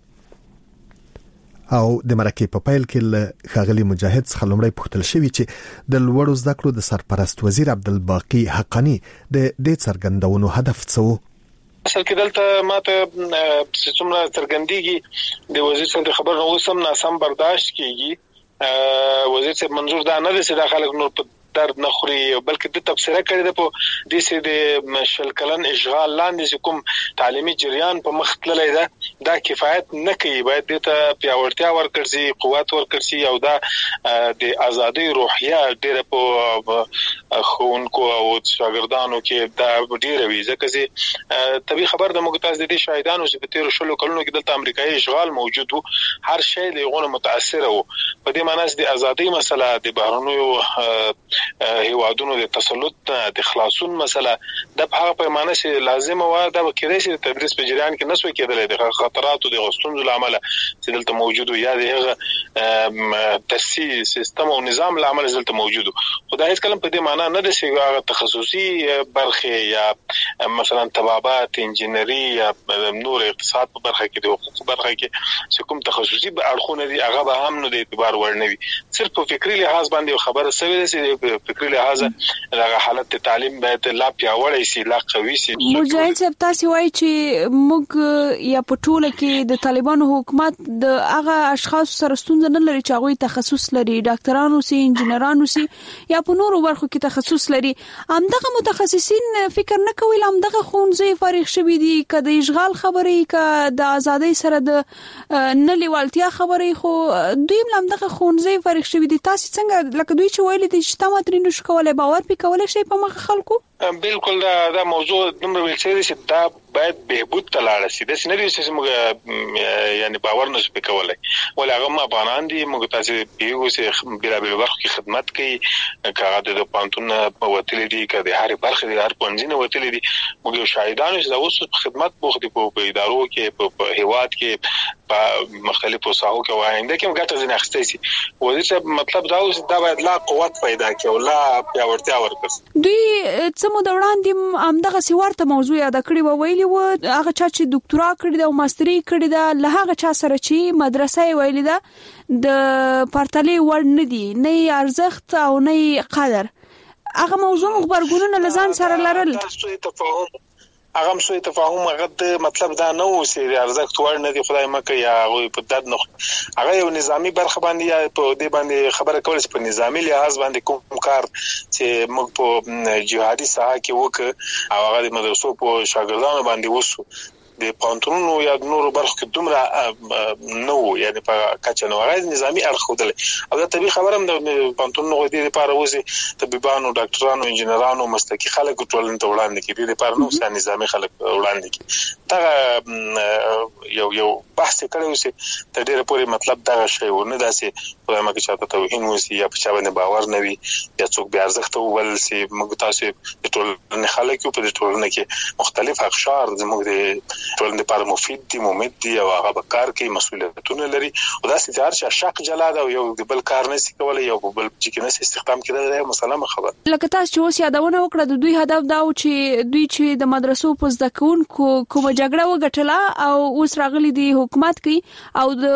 او د مرکې په پیل کې له ښاغلي مجاهد څخه لومړی پوښتل شوی چې د لوړو زده کړو د سرپرست وزیر عبدالباقي حقانی د دې څرګندونو هدف څه و. اصل کې دلته ماته څومره څرګندېږي د وزیر څخه خبر نو سم ناسم برداشت کیږي. وزیر صاحب منظور دا نه دي چې دا خلک نور په درد نه خوري بلکې د تبصره کړی ده په دې سي د شل کلن اشغال لاندې کوم تعلیمي جریان په مخ تللی ده دا کفایت نه کوي. باید دې ته پیاوړتیا ورکړل شي قوت ورکړل شي او دا د ازادي روحیه ډېره په ښوونکو او شاګردانو کې دا ډېره وي ځکه چې طبي خبر د موږ تاسو د دې شاهدانو چې په تیرو شلو کلونو کې دلته امریکایي اشغال موجود وو هر شی له غونه متاثر وو. په دې معنی چې د ازادي مسله د بهرنیو هیوادونو د تسلط د خلاصون مسله د هغه پیمانه چې لازم و دا کېدای شي تدریس په جریان کې نسو کېدل د خطراتو د غستون لامل چې دلته موجود یا د هغه تاسیس سیستم او نظام لامل دلته موجود خدای هیڅ کلم په دې معنی نه ده چې هغه تخصصي برخه یا مثلا طبابات انجینری یا نور اقتصاد په برخه کې د حقوق برخه کې چې کوم تخصصي اړخونه دي هغه به هم نو د اعتبار وړ نه وي صرف په فکری لحاظ باندې خبره سوي ده چې فکری لحاظ هغه حالت تعلیم باید لا پیاوړی شي لا قوي شي. مجاهد صاحب تاسو وایي چې موږ یا په ټوله کې د طالبانو حکومت د هغه اشخاص سره ستونزه نه لري چې هغه تخصص لري ډاکټرانو سي انجنیرانو سي یا په نورو برخو کې تخصص لري همدغه متخصصین فکر نه کوي همدغه خونځي فارغ شوي دي کله اشغال خبري ک د ازادۍ سره د نه لیوالتیا خبري خو دوی همدغه خونځي فارغ شوي دي تاسو څنګه لکه دوی چې ویلي دي چې تاسو ترې نشو کولای باور پې کولای شي په مخ خلکو بالکل دا دا موضوع دومره ویل چې دا باید بهبود ته لاړ شي د سينریو چې موږ یعنی باور نشو وکولای ولې هغه ما باندې دي موږ تاسو یو څه بیره بیره برخه کې خدمت کوي کاغه د پانتون وتلې دي کله هر برخه د هر پنځینه وتلې دي موږ شاهدان چې اوس خدمت بوختي په ادارو کې په هیواد کې په مختلفو ساحو کې وایي دا کوم ګټه نه اخستې شي وځي مطلب دا اوس دا باید لا قوت پیدا کړي او لا پیاوړتیا ورکړي دوی څه مو دوران همدغه سیورته موضوع یاد کړی و ویلي و هغه چا چې ډاکټرا کړی دا او ماستری کړی دا له هغه چا سره چې مدرسې ویلي دا د پرتلې ور نه دي نه ارزښت او نه قدر هغه موضوع خبرګونونه لزان سره لرل هغه هم سوی تفاهم هغه د مطلب دا نه و چې ارزښت ور نه دي خدای مکه یا هغه په دد نه هغه یو نظامی برخه باندې یا په دې باندې خبره کول چې په نظامی لحاظ باندې کوم کار چې موږ په جهادي ساحه کې وکړ او هغه د مدرسو په شاګردانو باندې وسو د پانتونونو یا نورو برخو کې دومره نو یعنی په کچه نو غیر نظامی اړخ خدل او دا طبي خبرم د پانتونونو د لپاره وځي طبيبانو ډاکټرانو انجنیرانو مسلکي خلک ټولنې ته وړاندې کړي د لپاره نو سن نظامی خلک وړاندې کړي دا یو یو بحث کړو چې د ډېر پورې مطلب دا شی ونه داسې خدای مکه چاته توهین وسی یا په چا باندې باور نه وي یا څوک بیا ارزښت ول سي موږ تاسو د ټولنې خلک په ټولنې کې مختلف اقشار زموږ د ټولنې لپاره مفید دي ممد دي او هغه به کار کوي مسؤلیتونه لري او دا ستاره چې شق جلاد او یو بل کار نشي کولای یو بل چې نه استخدام کړي دا مسله خبره لکه تاسو چې اوس یادونه وکړه د دوی هدف دا و چې دوی چې د مدرسو په زده کوونکو کومه جګړه وګټله او اوس راغلي دي حکومت کوي او د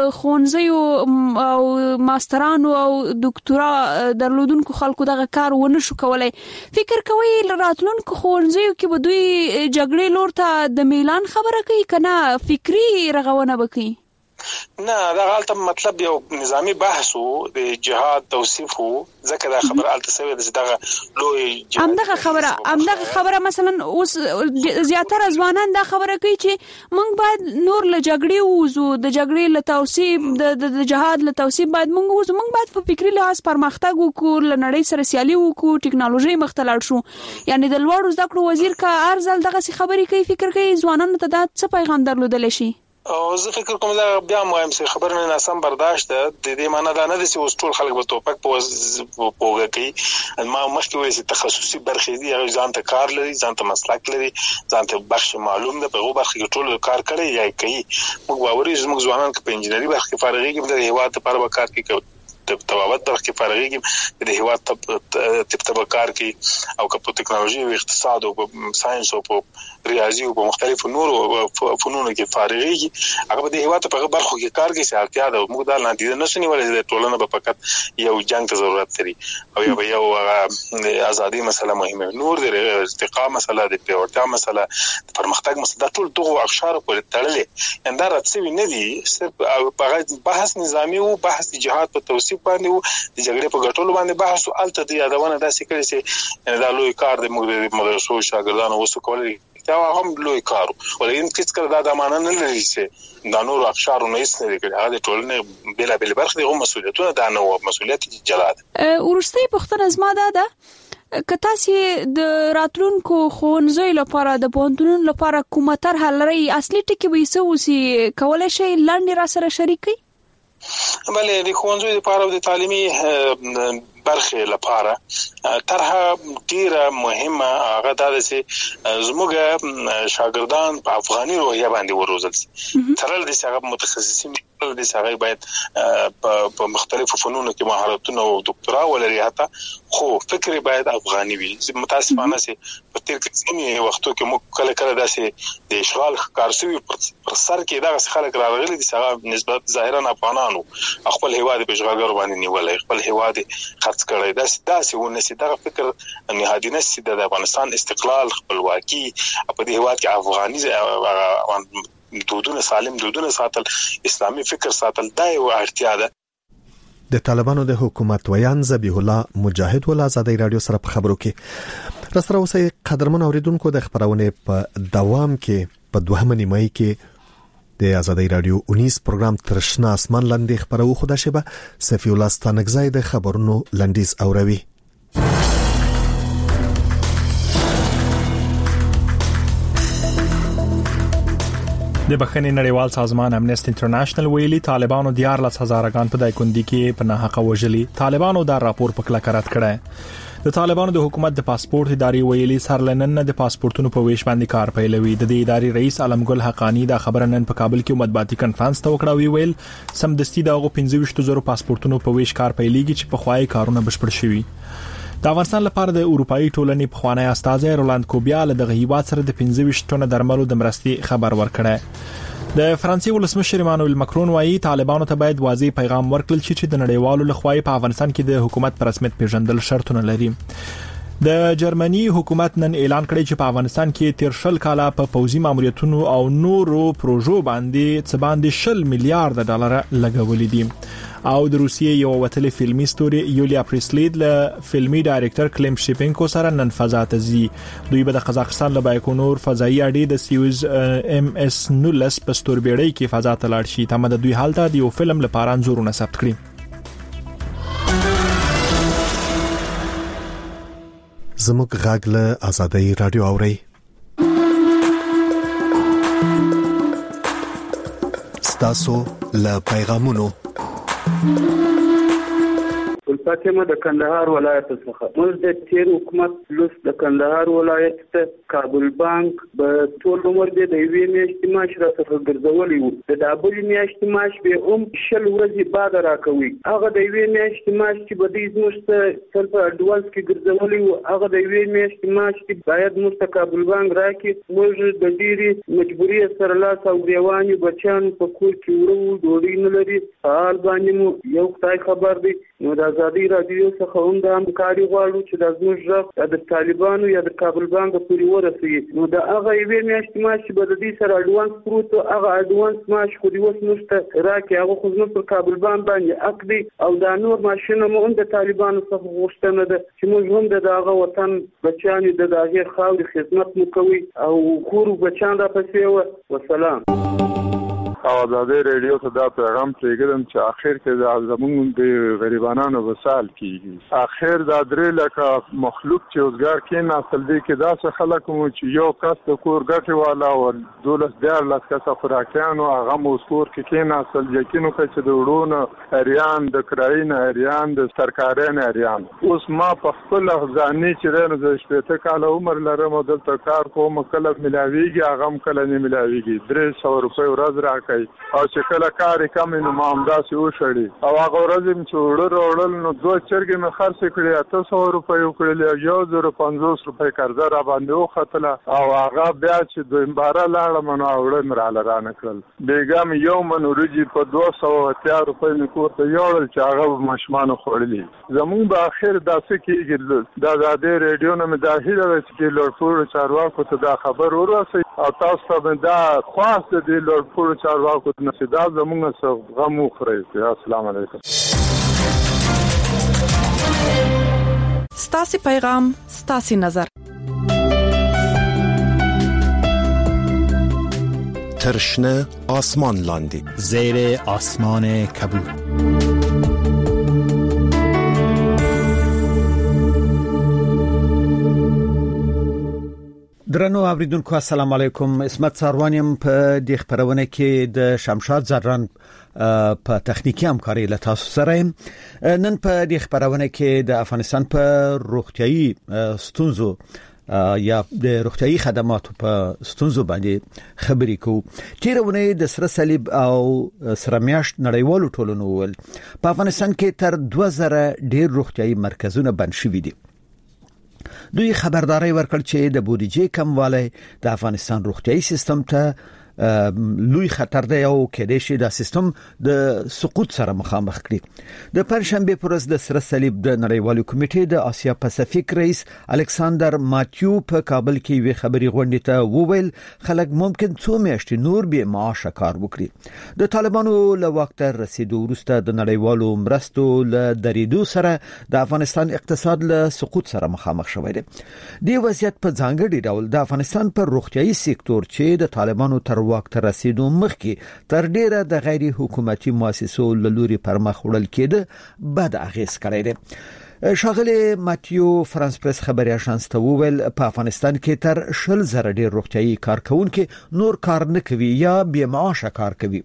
خونځیو او ماسترانو او ډاکټرا درلودونکو خلکو دغه کار ونه شو کولای فکر کوي راتلونکو خونځیو کې به دوی جګړې لور ته د میلان خبره کوي کنه فکری رغونه وکړي نه دا غلطه مطلب یو نظامی بحث وو د جهاد توصیف وو ځکه دا خبر الته سوي د دغه لوی همدغه خبره همدغه خبره مثلا اوس زیاتره ځوانان دا خبره کوي چې موږ باید نور له جګړې ووزو د جګړې له توصیف د جهاد له توصیف باید موږ ووزو موږ باید په فکری لحاظ پرمختګ وکړو ل نړۍ سره سیالي وکړو ټکنالوژي مختلف شو یعنی د لوړو زده کړو وزیر کا ارزل دغه خبرې کوي فکر کوي ځوانانو ته دا څه پیغام درلودل شي او زه فکر کوم دا بیا مهم څه خبر نه ناسم برداشت ده د دې معنی دا نه دي چې اوس ټول خلک به توپک په پوګه کوي ما مخکې وایي چې تخصصي برخې دي هغه ځان ته کار لري ځان ته مسلک لري ځان ته بخش معلوم ده په هغه برخه کې ټول کار کوي یا کوي موږ باوري زموږ ځوانان په انجنیري برخه کې فارغېږي د هیواد لپاره به کار کوي د طبابت برخه کې فارغېږي د هیواد ته طب کار کوي او په ټکنالوژي او اقتصاد او ساينس او په ریاضي او په مختلفو نورو فنونو کې فارغېږي هغه د هیواد په برخه کې کار کوي چې اړتیا ده موږ دا نه دي نه سني ولې د ټولنه په فقط یو جنگ ته ضرورت لري او یو یو ازادي مسله مهمه نور د ارتقا مسله د پیاوړتیا مسله د پرمختګ مسله ټول دغه اقشار په تړلې اندار څه نه دي صرف په بحث نظامی او بحث جهاد په توصیف باندې وو د جګړې په ګټلو باندې بحث او الته دی یادونه داسې کړی چې دا لوی کار د موږ مدرسو شاګردانو وسو کولای دا هم لوی کار ولې هیڅ کله دا د امانه نه لري چې دا نور اقشار نه هیڅ نه کړي هغه ټولنه بلا بل برخه د مسؤلیتونه دا نه مسؤلیت جلاد ورستي پختنه زما دا ده کته چې د راتلونکو خونځي لپاره د پونتونو لپاره کومه طرح لري اصلي ټکی به څه وسی کولای شي لاندې را سره شریکي بلې د خونځو لپاره د تعلیمي برخه لپاره طرحه ډیره مهمه هغه دا چې زموږ شاګردان په افغاني روحیه باندې وروزل شي ترل دي هغه متخصصین دي هغه باید په مختلفو فنونو کې مهارتونه او دکتورا ولري حتی خو فکر باید افغاني وي متاسفانه سي په تیر کې ځینې وختو کې موږ کله کله داسې د اشغال کارسوي پر سر کې دا خلک راغلي دي هغه نسبت ظاهرا افغانانو خپل هیواد په اشغالګر باندې نیولای خپل هیواد خرڅ کړی داسې داسې ونسي دا فکر نهادینه سي د افغانستان استقلال خپلواکي په دې هیواد کې افغاني دودونه سالم دودونه ساتل اسلامي فکر ساتل دا یو اړتیا ده. د طالبانو د حکومت ویان ذبیح الله مجاهد ول ازادي رادیو سره په خبرو کې راسره اوسئ قدرمن اوریدونکو د خبرونه په دوام کې په دوهمه نیمه کې د ازادي رادیو انیس پروګرام ترشنا اسمان لاندې خبرو خو د شبه سفی الله ستانګزای د خبرونو لنډیز اوروي. د بخښنې نړیوال سازمان امنیست انټرنیشنل ویلي طالبانو دیار لاس هزارګان په دایکندي کې په ناحقه وژلي. طالبانو دا راپور په کله کړه کړه. د طالبانو د حکومت د پاسپورت ادارې ویلي سرلنن د پاسپورتونو په ویش باندې کار پیلوي. د دې ادارې رئیس علمګل حقانی دا خبره نن په کابل کې مطبوعاتي کانفرنس ته وکړه ویل سمدستي دغه پنځه ویشت زره پاسپورتونو په ویش کار پیلېږي چې په خوای کارونه بشپړ شوي. د افغانستان لپاره د اروپאי ټولنې په خوانی استاد رولاند کوبیا له دغه هیواد سره د پنځه ویشت ټنه درملو د مرستې خبر ورکړی. د فرانسې ولسمشر ایمانوئل ماکرون وايي طالبانو ته باید واضح پیغام ورکړل شي چې د نړیوالو لخوا په افغانستان کې د حکومت پر رسمیت پیژندل شرطونه لري. د جرمني حکومت نن اعلان کړی چې په افغانستان کې تیر شل کاله په پوزي ماموریتونو او نورو پروژو باندې څه باندې شل میلیارډ ډالر لګولې دي. او د روسیې یو وتلې فلمي ستوري یولیا پریسلید له فلمي ډایریکټر کلیم شیپینکو سره نن فضا ته ځي. دوی به د قزاقستان له بایکونور فضایي اډې د سیوز ام اس نولس په ستوربېړۍ کې فضا ته لاړ شي. تمه د دوی حالت د یو فلم لپاره انځورونه ثبت کړي. زموږ غږ له ازادي رادیو اوري. ستاسو له پیغامونو فاطمه د کندهار ولایت څخه موږ د تیر حکومت لوس د کندهار ولایت ته کابل بانک به ټول عمر د یوې میاشتې معاش راڅخه ګرځولي وو. د دابل میاشتې معاش به هم شل ورځې بعد راکوي. هغه د یوې میاشتې معاش چې به دې زموږ ته صرف اډوانس کې ګرځولي وو هغه د یوې میاشتې معاش چې باید موږ ته کابل بانک راکړي. موږ د ډېرې مجبوري سره لاس او ګریوان بچیان په کور کې ورو ډوډۍ نه لري. حال باندې مو یو خدای خبر دی. نو د ازادي رادیو څخه هم د همکاري غواړو چې د زموږ ژغ د طالبانو یا د کابل بانک پورې ورسوي. نو د هغه یوې میاشتې معاش چې به د دې سره اډوانس پروت هغه اډوانس معاش خو دې اوس موږ ته راکړي. هغه خو زموږ پر کابل بانک باندې حق دی او دا نور معاشونه مو هم د طالبانو څخه غوښتنه ده چې موږ هم د هغه وطن بچیانو د هغې خاورې خدمت مو کوي او کور بچیان راپسې وه. وسلام. او ازادي رادیو ته دا پیغام پرېږدم چې اخر کې د زمونږ د غریبانو وسال کیږي. اخر دا درې لکه مخلوق چې اوسګار کې ناسل دي کې داسې خلک مو چې یو کس د کور ګټي والا او دولس دیار لاس کس خوراکیانو هغه مو کور کې کې ناسل یقینو کې چې د وړونو اریان د کرایین اریان د سرکارین اریان. اوس ما په خپل ځاني چې رنه د شپږ کال عمر لرم او دلته کار کوم کله ملاویږي هغه کله نه ملاویږي. درې سوه روپۍ ورځ راکړي او چې کله کار کم نو ما هم داسې وشړي او هغه ورځ چې وړل وړل نو دوه چرګې مې خرڅ کړې اته سوه روپۍ وکړلې یو زر پنځوس روپۍ قرضه را باندې وختله او هغه بیا چې دویم باره لاړم نو وړل مې راله رانه کړل. بېګا مې یو من وریجې په دوه سوه اتیا روپۍ مې کور ته یوړل چې هغه به ماشومانو خوړلي. زمونږ به اخر داسې کېږي د ازادي رادیو نه مې دا هیله ده چې لوړپوړو چارواکو ته دا خبر ورسوي او تاسو ته مې دا خواست دی لوړپوړو چارواکو ته نصیدا زمونږ څخه غم وخورئ. السلام علیکم. ستاسو پیغام ستاسو نظر ترشنه آسمان لاندی زیر آسمان کبود. درنو اوریدونکو السلام علیکم. اسمت ساروانیم په دې خبرونه کې د شمشاد زران په تخنیکی همکاري له تاسو سره نن په دې خبرونه کې د افغانستان په روغتيایي ستونزو یا د روغتيایي خدماتو په ستونزو باندې خبرې کوو. تیرونه د سره صلیب او سره میاشت نړیوالو ټولنو ول په افغانستان کې تر دوه زره ډیر روغتيایي مرکزونه بند شوي دي. دوی خبرداري ورکړ چې د بودیجې کموالی د افغانستان روغتيایي سیستم ته لوی خطر دی او کېدای شي دا سیستم د سقوط سره مخامخ کړي. د پنځشنبه پر ورځ د سره صلیب د نړیوالو کمیټې د آسیا پاسفیک رئیس الکساندر ماتیو په کابل کې وی خبري غونډې ته وویل خلک ممکن څو میاشتې نور به معاش کار وکړي. د طالبانو له وخت رسیدو وروسته د نړیوالو مرستو له درېدو سره د افغانستان اقتصاد له سقوط سره مخامخ شوی دی. د وضعیت په ځانګړي ډول د افغانستان پر روغتيایي سکتور چې د طالبانو تر وخت رسیدو مخکې تر ډیره د غیر حکومتي مؤسسو له لوري پرمخ وړل کېده بد اغیز کړی دی. شاغله ماتیو فرانس پریس خبري اژانس ته وویل په افغانستان کې تر شل زره ډیر روغتيایي کارکونکو نور کار نه کوي یا بې معاشه کار کوي.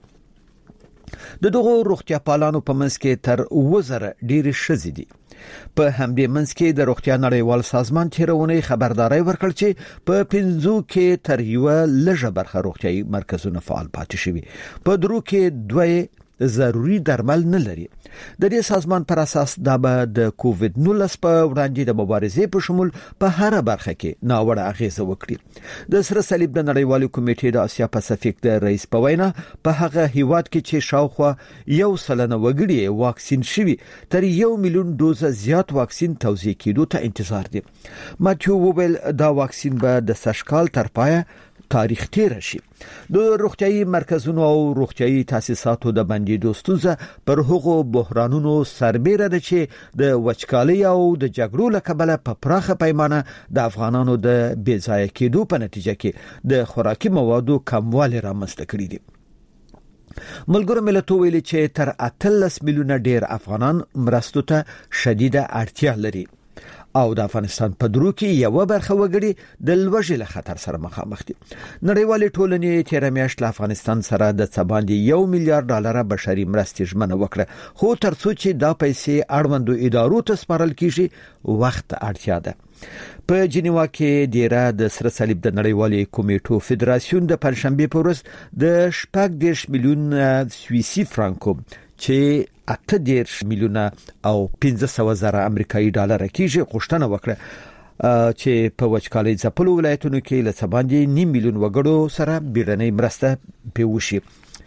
د دغه روغتیا پالانو په منځ کې تر اوه زره ډیر شذې دي. په همدې منځ کې د روغتیا نړیوال سازمان تیرونه خبرداري ورکړ چې په پنځو کې تر یو لږه برخه روغتیايي مرکزونه فعال پاتې شوي. په درو کې دوه ضروري درمل نه لري. د دې سازمان پر اساس دا به د کووډ نولس په وړاندې د مبارزې په شمول په هر برخه کې ناوړه اغیزه وکړي. د سره صلیب د نړیوالو کمیټې د آسیا پاسفیک د رئیس په وینا په هغه هیواد کې چې شاوخوا یو سلنه وګړي واکسین شوي تر یو میلیون دوز زیات واکسین توزیع کېدو ته انتظار دي. ماتیو وویل دا واکسین به د سشکال تر پایه تاریخ تیر شي. د روغتيایي مرکزونو او روغتيایي تاسیساتو د بندیدو ستونزه پر هغو بحرانونو سربېره ده چې د وچکالۍ او د جګړو له کبله په پراخه پیمانه د افغانانو د بې ځایه کېدو په نتیجه کې د خوراکي موادو کموالی رامنځته کړی دي. ملګرو ملتونو ویلي چې تر اتلس میلیونه ډیر افغانان مرستو ته شدیده اړتیا لري او د افغانستان په درو کې یو برخه وګړي د لوږې له خطر سره مخامخ دي. نړیوالې ټولنې تیر میاشت له افغانستان سره د څباندې یو میلیارډ ډالر بشري مرستې ژمنه وکړه، خو ترڅو چې دا پیسې اړوندو ادارو ته سپارل کیږي وخت اړتیا ده. په جنیوا کې ډیره د سره صلیب د نړیوالې کمیټو فدراسیون د پنځشنبه په ورځ د شپږ دېرش میلیون سویسي فرانکو چې اته دېرش میلیونه او پنځه سوه زره امریکایي ډالر کېږي غوښتنه وکړه چې په وچکالۍ ځپلو ولایتونو کې له څه باندې نیم میلیون وګړو سره بیړنۍ مرسته پیوشي.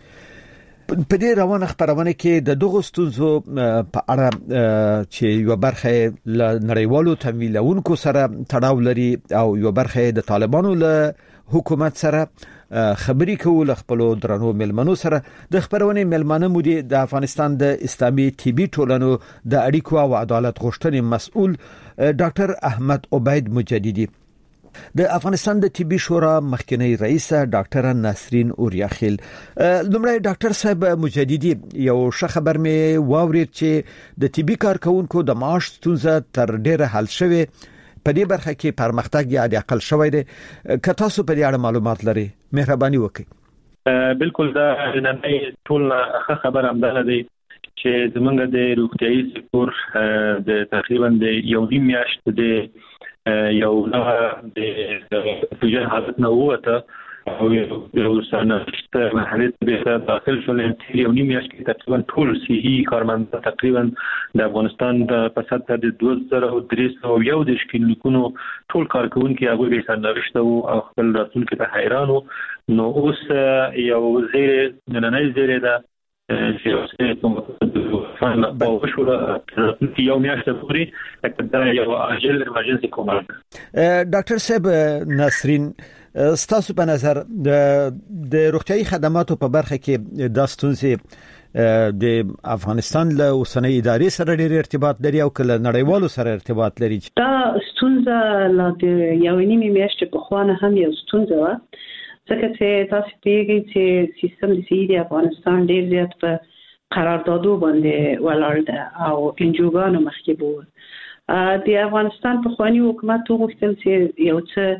په دې روانه خبرونه کې د دغه ستونزو په اړه چې یو برخه له نړیوالو تمویلونکو سره تړاو لري او یو برخه د طالبانو له حکومت سره خبري کول خپل درنو ملمنو سره د خبرونه ملمنه مودي د افغانستان د اسلامي طبي ټولنو د اړیکو او عدالت غوښتنې مسؤل ډاکټر احمد عبید مجددي، د افغانستان د طبي شورا مخکنی رئیس ډاکټر نسرین اوریاخیل. لومړی ډاکټر صاحب مجددي، یو ښه خبر مې واورید چې د طبي کارکونکو د معاش ستونزه تر ډیره حل شوه. په دې برخه کې پرمختګ یا د اقل شوی دی. که تاسو په دې اړه معلومات لرئ مهرباني وکړئ. بالکل دا نن ټول ښه خبر هم ده دی چې زمونږ د روغتيایي سکتور د تقریبا د یو نیم میاشت د یو نوع د فوجي حالت نه وته او یو سنشت محلي به داخل شول. یو نیم میاشت کې تقریبا ټول صحي کارمند تقریبا د افغانستان د پسات د دوه زره او درې سوه یو د کلینیکونو ټول کارکونکو هغه به سرنوشت او خپل راتلونکي ته حیرانو. نو اوس یو زیر نننۍ زیر ده چې فعلا په شورا یو میاشت پورې دا یو اجل ایمرجنسي کومه. ډاکټر صاحب نسرین، ستاسو په نظر د روغتيایي خدماتو په برخه کې د ستونزې د افغانستان له اوسنۍ ادارې سره ډېر ارتباط لري او کله نړیوالو سره ارتباط لري؟ دا ستونزه لا د یو نیمه میاشت په خوانه هم یو ستونزه و، ځکه چې تاسو پیږئ چې سیستم د صحي د افغانستان ډېر زیات په قراردادو باندې ولاړ ده او انجوګانو مخکې بو. د افغانستان په خواني حکومت وغوښتل چې یو څه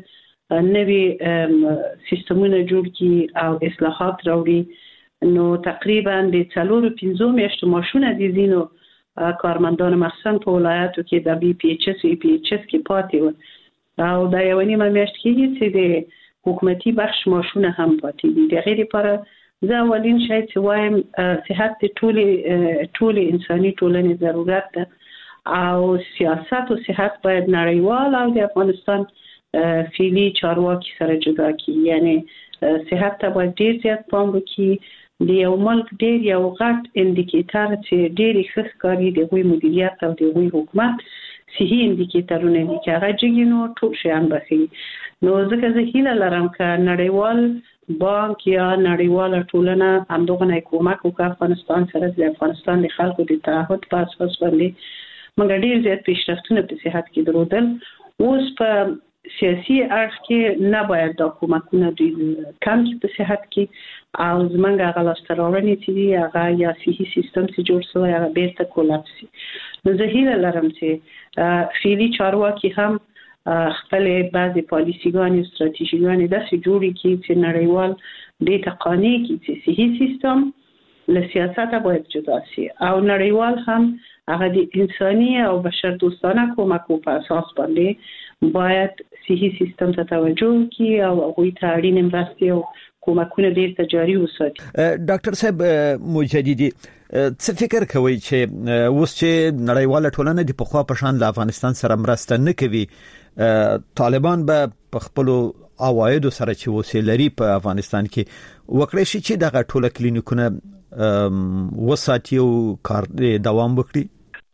نوي سیستمونه جوړ کړي او اصلاحات راوړي نو تقریبا د څلور پنځو میاشتو ماشونه دي زینو کارمندان مخصوصا په ولایتو کې د بي پی ایچ اس ای پی ایچ اس کې پاتې و او د یو نیمه میاشت کې چې د حکومتي بخش ماشونه هم پاتې دي د غیر لپاره زه اولین شی چې وایم صحت د ټولې ټولې انساني ټولنې ضرورت ده او سیاست او صحت باید نړیوال او د افغانستان فعلی چارواکي سره جدا کړي یعنی صحت ته باید ډیر زیات پام وکړي د یو ملک ډیر یو غټ انډیکیټر چې ډیر ښه کاری د غوي مدیریت او د غوي حکومت صحیح انډیکیټرونه دي چې هغه جګینو ټول شیان بسي نو ځکه زه هیله لرم چې نړیوال بانک یا نړیوال ټولنه همدغه نه کومک وکړي افغانستان سره د افغانستان د خلکو د تعهد په اساس باندې موږ ډیر زیات پیشرفتونه په صحت کې درلودل اوس په سیاسي اړخ کې نه باید د کومکونه دوی کم کې په صحت کې او زمونږ هغه لاستراوړنې چې دي هغه یا صحي سیستم چې جوړ شوی هغه بیرته کولاپس شي نو زه هیله لرم چې فعلی چارواکي هم خپل بعضي پالیسیګان او ستراتیژیګان داسې جوړي کړي چې نړیوال دې ته قانع کړي چې صحي سیستم له سیاست باید جدا شي او نړیوال هم هغه د انساني او بشر دوستانه کومکو په اساس باندې باید صحي سیستم ته توجه وکړي او هغوی ته اړینې مرستې او کومکونه ډیر جاري وساتي. ډاکټر صاحب مجددي څه فکر کوي چې اوس چې نړیواله ټولنه د پخوا په شان د افغانستان سره مرسته نه کوي طالبان به په خپل عواید سره چې وسیلري په افغانستان کې وکړي شي چې دغه ټوله کلینیکونه وساتي او کار دوام وکړي؟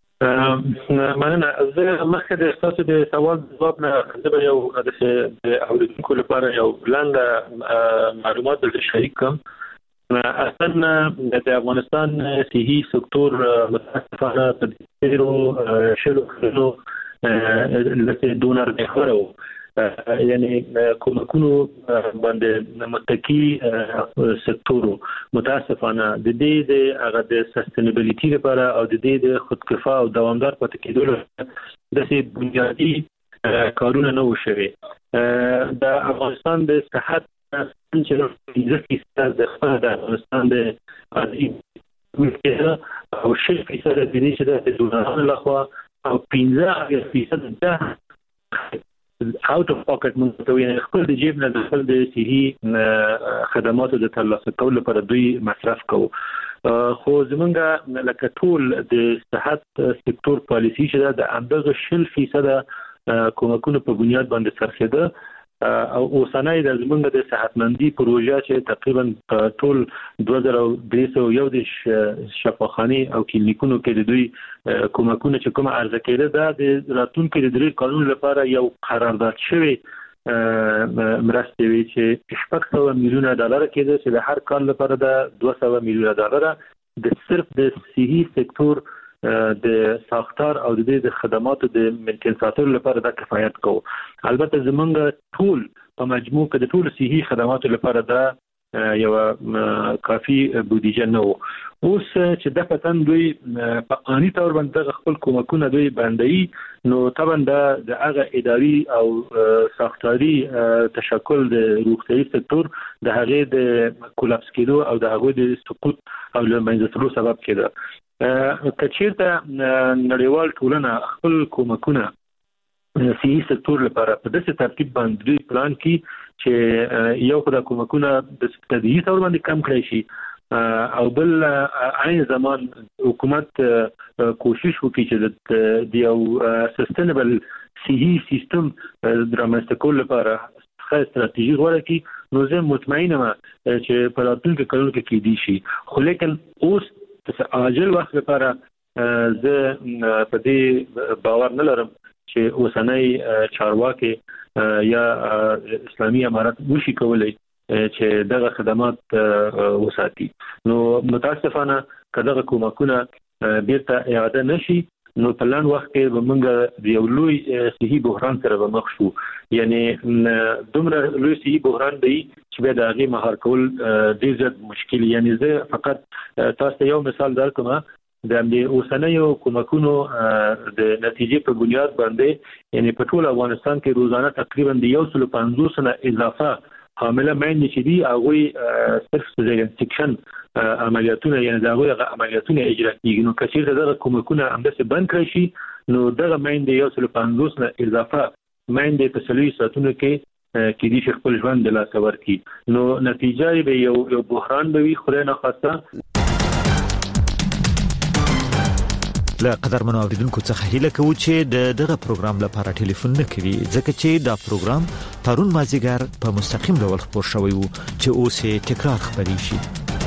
مننه. زه مخکې د تاسو د سوال جواب نه زه یو د اوریدونکو لپاره یو لاندې معلومات د شریک کوم. اصلا د افغانستان صحي سکتور متاسفانه په ډیرو شلو کلونو لکه دونر نه یعنی کومکونو باندې متکی سکتور متاسفانه د دې د هغه د سستینبیلیټي لپاره او د دې د خودکفا او دوامدار پاتې کېدو د سي بنیادی کارونه نه وشوي. د افغانستان د صحت چې ځکه د خپل د افغانستان د او شل فیصد د دې چې د دونرانو لخوا او پنځه فیصد د out of pocket مونږ خپل د جیب نه د خپل د صحي خدماتو د ترلاسه کولو لپاره دوی مصرف کوو. خو زمونږ لکه ټول د صحت سکتور پالیسی چې د اندازه شل فیصد کومکونو په بنیاد باندې سرخېده او اوسنۍ د زمونږ د صحتمندي پروژه چې تقریبا ټول دوه زره درې سوه یو دېرش شفاخانې او کلینیکونو کې د دوی کومکونه چې کومه عرضه کېده دا د راتلونکي د درې قانون لپاره یو قرارداد شوی مرستې وي چې شپږ سوه میلیونه ډالر کېده چې د هر کال لپاره د دوه سوه میلیونه ډالر د صرف د صحي سکتور د ساختار او د دې د خدماتو د مینټین ساتلو لپاره د کفایت کوو. البته زمونږ ټول په مجموع کې د ټول صحي خدماتو لپاره د یو کافي بودیجه نه وو. اوس چې د پتن دوی په اني تور باندې خپل کومکونه دوی باندې نو طبعا د هغه اداري او ساختاري تشکل د روغتيایي سکتور د هغه د کولاپس کېدو او د هغه د سقوط او لمنځه سبب کېده. کچیرته نړیوال ټولنه خپل کومکونه صحي سکتور لپاره په داسې ترتیب باندې پلان کړي چې یو خدای کومکونه د تدریس اور باندې کم کړی شي او بل عین زمان حکومت کوشش وکړي چې د یو سستینبل صحي سیستم درامسته کول لپاره ښه استراتیژي غوړه کړي. نو زه مطمئنه یم چې په راتلونکي کلونو کې کېدی شي. خو لیکن اوس عاجل وخت لپاره زه په دې باور نه لرم چې اوسنۍ چارواکي یا اسلامي امارات وشي کولای چې دغه خدمات وساتي. نو متاسفانه کله کومکونه بیرته اعاده نشي نو په لاندې وخت کې به موږ د یو لوی صحي بحران سره به مخ شو. یعنی دومره لوی صحي بحران دی چې به د هغې مهار کول ډېر زیات مشکل. یعنی زه فقط تاسو ته یو مثال درکوم د اوسنیو کومکونو د نتیجې په بنیاد باندې یعنی په ټول افغانستان کې روزانه تقریبا د یو سل پنځوس نه اضافه حامله مېندې چې دي هغه صرف سیزارین سیکشن عملیاتونه یعنی دغه عملیاتونه اجرا کیږي. نو کچیر دغه کومکونه همداسې بند کړی شي نو دغه مېندې یو سل پنځوس نه اضافه مېندې په سلوي ساتونو کې کې دي چې خپل ژوند د لاس ورکړي. نو نتیجه به یو یو بحران به وي خو نه خاصه. له قدرمنو اوریدونکو څخه هیله کوو چې د دغه پروګرام لپاره ټلیفون نه کوي ځکه چې دا پروګرام پرون مازیګر په مستقیم ډول خبر شوی وو چې اوس یې تکرار خبري شي.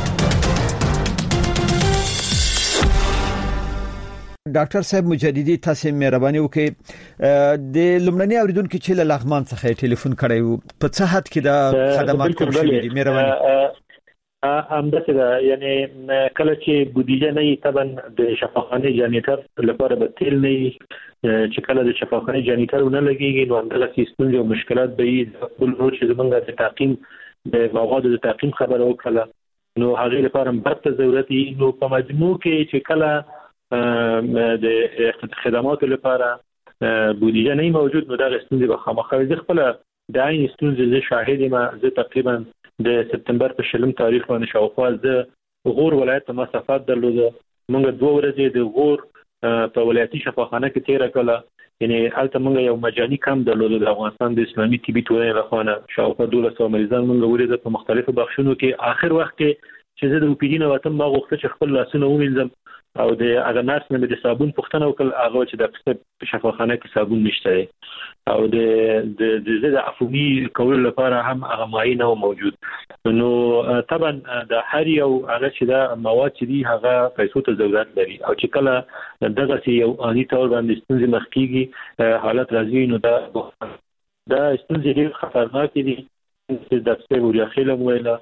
ډاکټر صاحب مجددي تاسو مهرباني وکړئ د لومړني اوریدونکو چې له لغمان څخه ټلیفون کړی وو په څه حد کې دا خدمات کوم شي دي مهرباني همداسې ده یعنی کله چې بودیجه نه وي طبعا د شفاخانه جنریټر لپاره به تیل نه وي چې کله د شفاخانه جنریټر ونه لګیږي نو همدغه ستونزې او مشکلات به وي. بل نور چې زمونږ د تعقیم د موادو د تعقیم خبره وکړه نو هغه لپاره برق ضرورت وي. نو په مجموع کې چې کله د خدماتو لپاره بودیجه نه موجود نو دا ستونزې به خامخا وي. خپل د عین ستونزې زه شاهد یم. زه تقریبا د سپتمبر په شلم تاریخ باندې شاوخوا د غور ولایت ته مسافت درلوده. موږ دوه ورځې د غور په ولایتي شفاخانه کې تیر کړل یعنی هلته موږ یو مجاني کم درلوده د افغانستان د اسلامي طبي ټولنې لخوا شاوخوا دولس سوه مریضان موږ ولیدل په مختلفو بخښونو کې. آخر وخت کې چې زه د اوپیډي نه وتم ما غوښتل چې خپل لاسونه ووینځم او د هغه نرس نه د صابون پوښتنه وکړه هغه چې د په شفاخانه کې صابون نشته او د د د عفوي کولو لپاره هم هغه مایع نه موجود. نو طبعا د هر یو هغه چې دا مواد چې دي هغه پیسو ته ضرورت لري او چې کله دغه یو اني تور باندې ستونزې مخ کیږي حالت راځي نو دا دا ستونزې ډېر خطرناک دي. د څه وریا خلم ویلا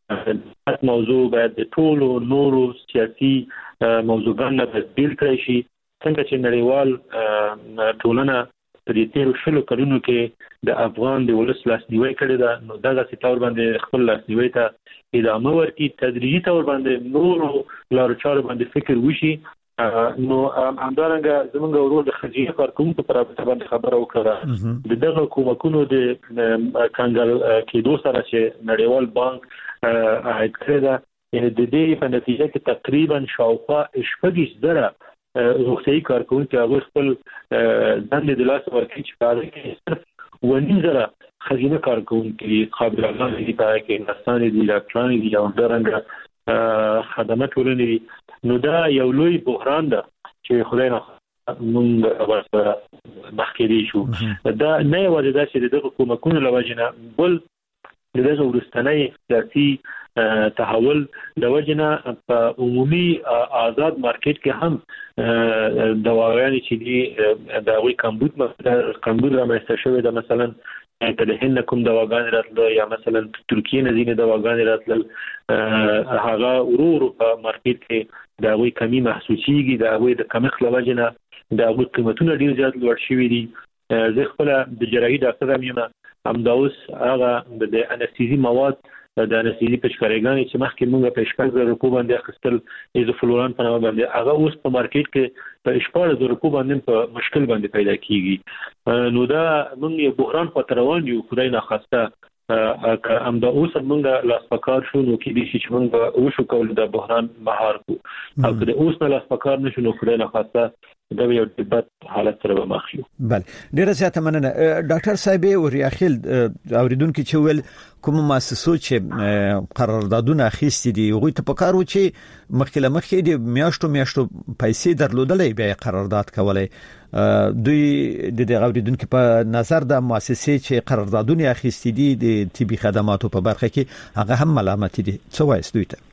د موضوع باید د ټولو نورو سیاسي موضوعګانو په بیل کړی شي څنګه چې نړیوال ټولنه په دې تیر شلو کلونو کې د افغان د ولس لاسنیوي کړی دا نو دغه ستور باندې خپل لاسنیوي ته ادامه ورکړي تدریجي تور باندې نورو لارو چارو باندې فکر وشي. نو همدارنګه زمونږ ورور د خزینه کارکونکو پر باندې خبره وکړه د دغه کومکونو د کانګل کېدو سره چې نړیوال بانک عاید کړی دا یعنی د دې په نتیجه کې تقریبا شاوخوا شپږ زره روغتیايي کارکونکو هغه خپل دندې د لاس ورکړي چې په هغه کې صرف ونیم زره خزینه کارکونکو خبرګان دي په کې انسان دي ډاکټران دي او همدارنګه خدمات ولري. نو دا یو لوی بحران ده چې خدای نه موږ ورسره مخ کې دي شو. دا نه یوازې دا چې دغه کومکونه لوجنه بل دغه ورستنی سیاسي تحول د وجنه په عمومي آزاد مارکیټ کې هم دواګانې چې دي د وی کمبود کمبود رامنځته شوی ده مثلا ته د هند کوم دواګانې راتله یا مثلا ترکیه نه ځینې دواګانې راتله هغه ورور په مارکیټ کې د وی کمی محسوسيږي د وی د کمښت لوجنه د وی قیمتونه ډیر زیات لوړ شوي دي. زه خپل د جراحي ډاکټر هم یم همدا اوس هغه د انستيزي مواد د انستيزي پېشکاريګانې چې مخکې موږ په شپږ زره روپو باندې اخیستل ایزوفلوران په نامه باندې هغه اوس په مارکیټ کې په شپږ زره روپو باندې په مشکل باندې پیدا کیږي. نو دا موږ یو بحران په روان یو خدای نه خواسته که همدا اوس موږ لاس پکار شو نو کې دي چې موږ وشو کول د بحران مهار کو او که اوس نه لاس پکار نشو نو خدای نه خواسته دا یو ډیبات حالت سره مخ شو. بله ډیره زیاته مننه ډاکټر صاحب ورياخیل اوریدونکو چې ول کوم مؤسسو چې قراردادونه اخیستي دي هغه ته پکارو چې مخکله مخکې د میاشتو میاشتو پیسې درلودلې به قرارداد کولای دوی د دغه اوریدونکو په نظر د مؤسسې چې قراردادونه اخیستي دي د طبي خدماتو په برخه کې هغه هم ملامت دي څه وایي دوی ته؟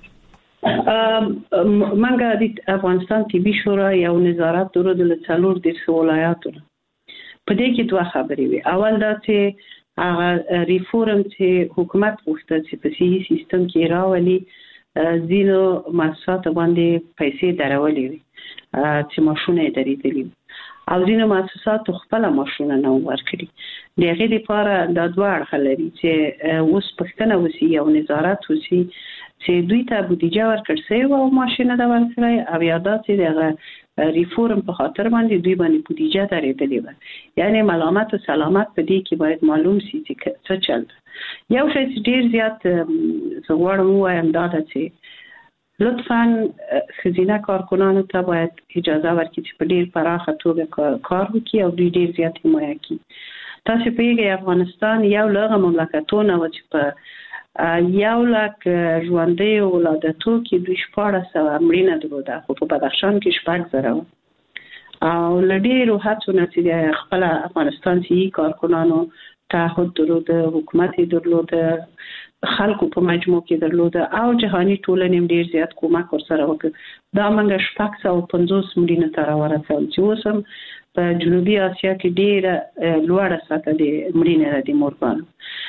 منګه د افغانستان طبي شورا یو نظارت درلود له څلور د ولایاتو په دې کې دوه خبرې وي. اول دا چې هغه ریفورم چې حکومت غوښته چې په صحي سیستم کې راولي ځینو مؤسسات باندې پیسې درولې وي چې ماشونه درېدلي او ځینو مؤسسات خپل ماشونه نه ورکړي. دغه لپاره د دوه اړخ لري چې اوس پښتنه وسی او نظارت وسی چې دوی ته بودیجه ورکړل شوی او ماشینه دا ورکړی او یادات دغه ریفورم په خاطر باندې دوی باندې بودیجه درېدلې و. یعنی ملامت او سلامت په دې کې باید معلوم شي چې څه چل. یو شی چې ډیر زیات زغړم وایم دا ده چې لطفاً خزینه کارکنانو ته باید اجازه ورکړي چې په ډیر پراخه توګه کار وکړي او دوی ډیر زیات حمایت کړي. تاسو پیږئ افغانستان یو لږه مملکتونه و چې په یو لک ژوندۍ ولادتو کې دوی شپاړس سوه مړینه درلوده، خو په بدخشان کې شپږ زره وه او له ډېرو هڅو نه چې خپله افغانستان صحي کارکنانو تعهد درلوده، حکومت یې درلوده، خلکو په مجموع کې درلوده او جهاني ټولنې ډېر زیات کومک ورسره وکړ. دا موږ شپږ سوه پنځوس مړینه ته راورسول چې اوس هم په جنوبي اسیا کې ډېره لوړه سطح د مړینې ده د مورګانو.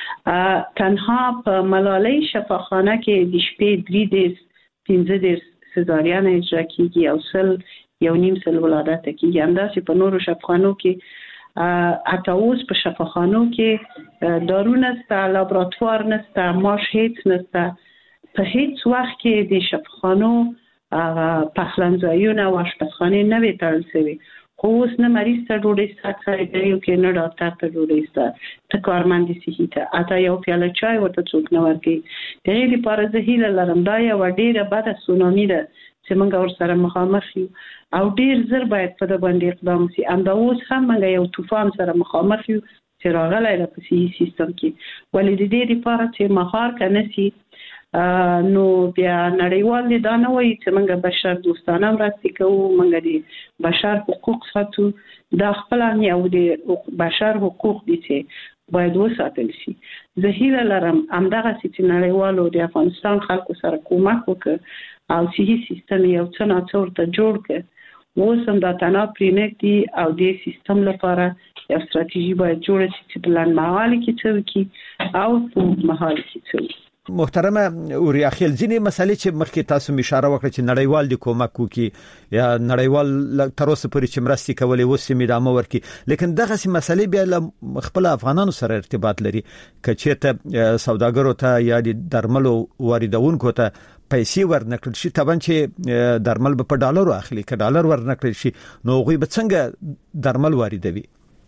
تنها په ملالۍ شفاخانه کې د شپې درې دېرش پنځه دېرش سزاریانه اجرا کېږي او سل یو نیم سل ولادت کېږي. همداسې په نورو شفاخانو کې حتی اوس په شفاخانو کې دارو نشته، لابراتوار نشته، ماش هیڅ نشته. په هیڅ وخت کې د شفاخانو پخلنځایونه او اشپزخانې نه وي تړل شوي، خو اوس نه مریض ته ډوډۍ سته خریداري وکړي، نه ډاکټر ته ډوډۍ سته، ته کارمند صحي ته حتی یو پیاله چای ورته څوک نه ورکوي. د هغې لپاره زه هیله لرم دا یوه ډېره بده سونامي ده چې موږ ورسره مخامخ یو او ډېر زر باید په ده باندې اقدام شي. همدا اوس هم موږ یو طوفان سره مخامخ یو چې راغلی ده په صحي سیستم کې، ولې د دې لپاره چې مهار که نه سي نو بیا نړیوال دې دا نه وایي چې موږ بشر دوستانه مرستې کوو، موږ د بشر حقوق ساتو. دا خپله یو د بشر حقوق دي چې باید وساتل شي. زه هیله لرم همدغسې چې نړیوالو د افغانستان خلکو سره کومک وکړي او صحي سیستم یو څه ناڅه ورته جوړ کړي. اوس هم دا تنها پرې نږدي او د سیستم لپاره یو ستراتیژي باید جوړه شي چې په لنډمهالي کې څه وکړي او په اوږدمهالي کې څه وکړي. محترمه اوریا خیل، ځینې مسلې چې مخکې تاسو اشاره وکړه چې نړیوال د کومک وکړي یا نړیوال تر اوسه پورې چې مرستې کولې اوس یې ادامه ورکړي، لیکن دغه مسلې بیا له خپل افغانانو سره ارتباط لري. که چېرته سوداګرو ته یا د درملو واردونکو ته پیسې ورنکړل شي، طبعا چې درمل به په ډالرو اخلي، که ډالر ورنکړل شي نو هغوی به څنګه درمل واردوي؟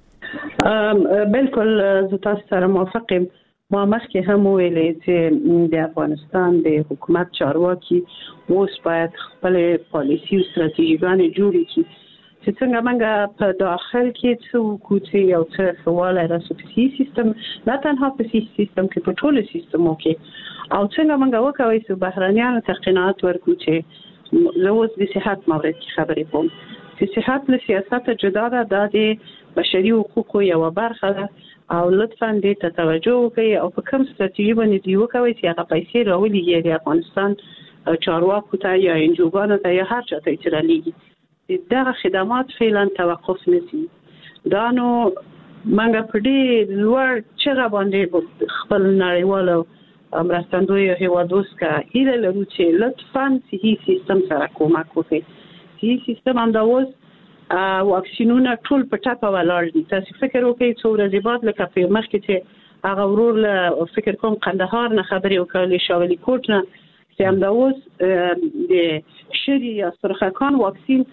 بالکل زه تاسو سره موافق یم. ما مخکې هم ویلې چې د افغانستان د حکومت چارواکي اوس باید خپل پالیسي او ستراتیژیګانې جوړې کړي چې څنګه موږ په داخل کې څه وکړو چې یو څه سواله راسي په صحي سیستم، نه تنها په صحي سیستم کې په ټولو سیستمو کې، او څنګه موږ وکوي چې بهرنیانو ته قناعت ورکړو چې زه اوس د صحت مورد کې خبرې کوم چې صحت له سیاست جدا ده، دا د بشري حقوقو یوه برخه ده او لطفاً دې ته توجه وکړئ او په کوم ستراتیژي باندې دوی وکوي چې هغه پیسې راولېږي د افغانستان چارواکو ته یا انجوګانو ته یا هر چا ته چې رالیږي، دغه خدمات فعلا توقف نه شي. دا نو موږ په ډېر لوړ چغه باندې خپل نړیوالو مرستندویو هېوادو څخه هیله لرو چې لطفاً صحي سیستم سره کومک وکړي. صحي سیستم همدا اوس واکسینونه ټول په ټاپه ولاړ دي. تاسو فکر وکړئ څو ورځې بعد لکه په مخکې چې هغه ورور له فکر کوم قندهار نه خبرې وکړلې، شاولي کوټ نه، چې همدا اوس د شری یا سرخکان واکسین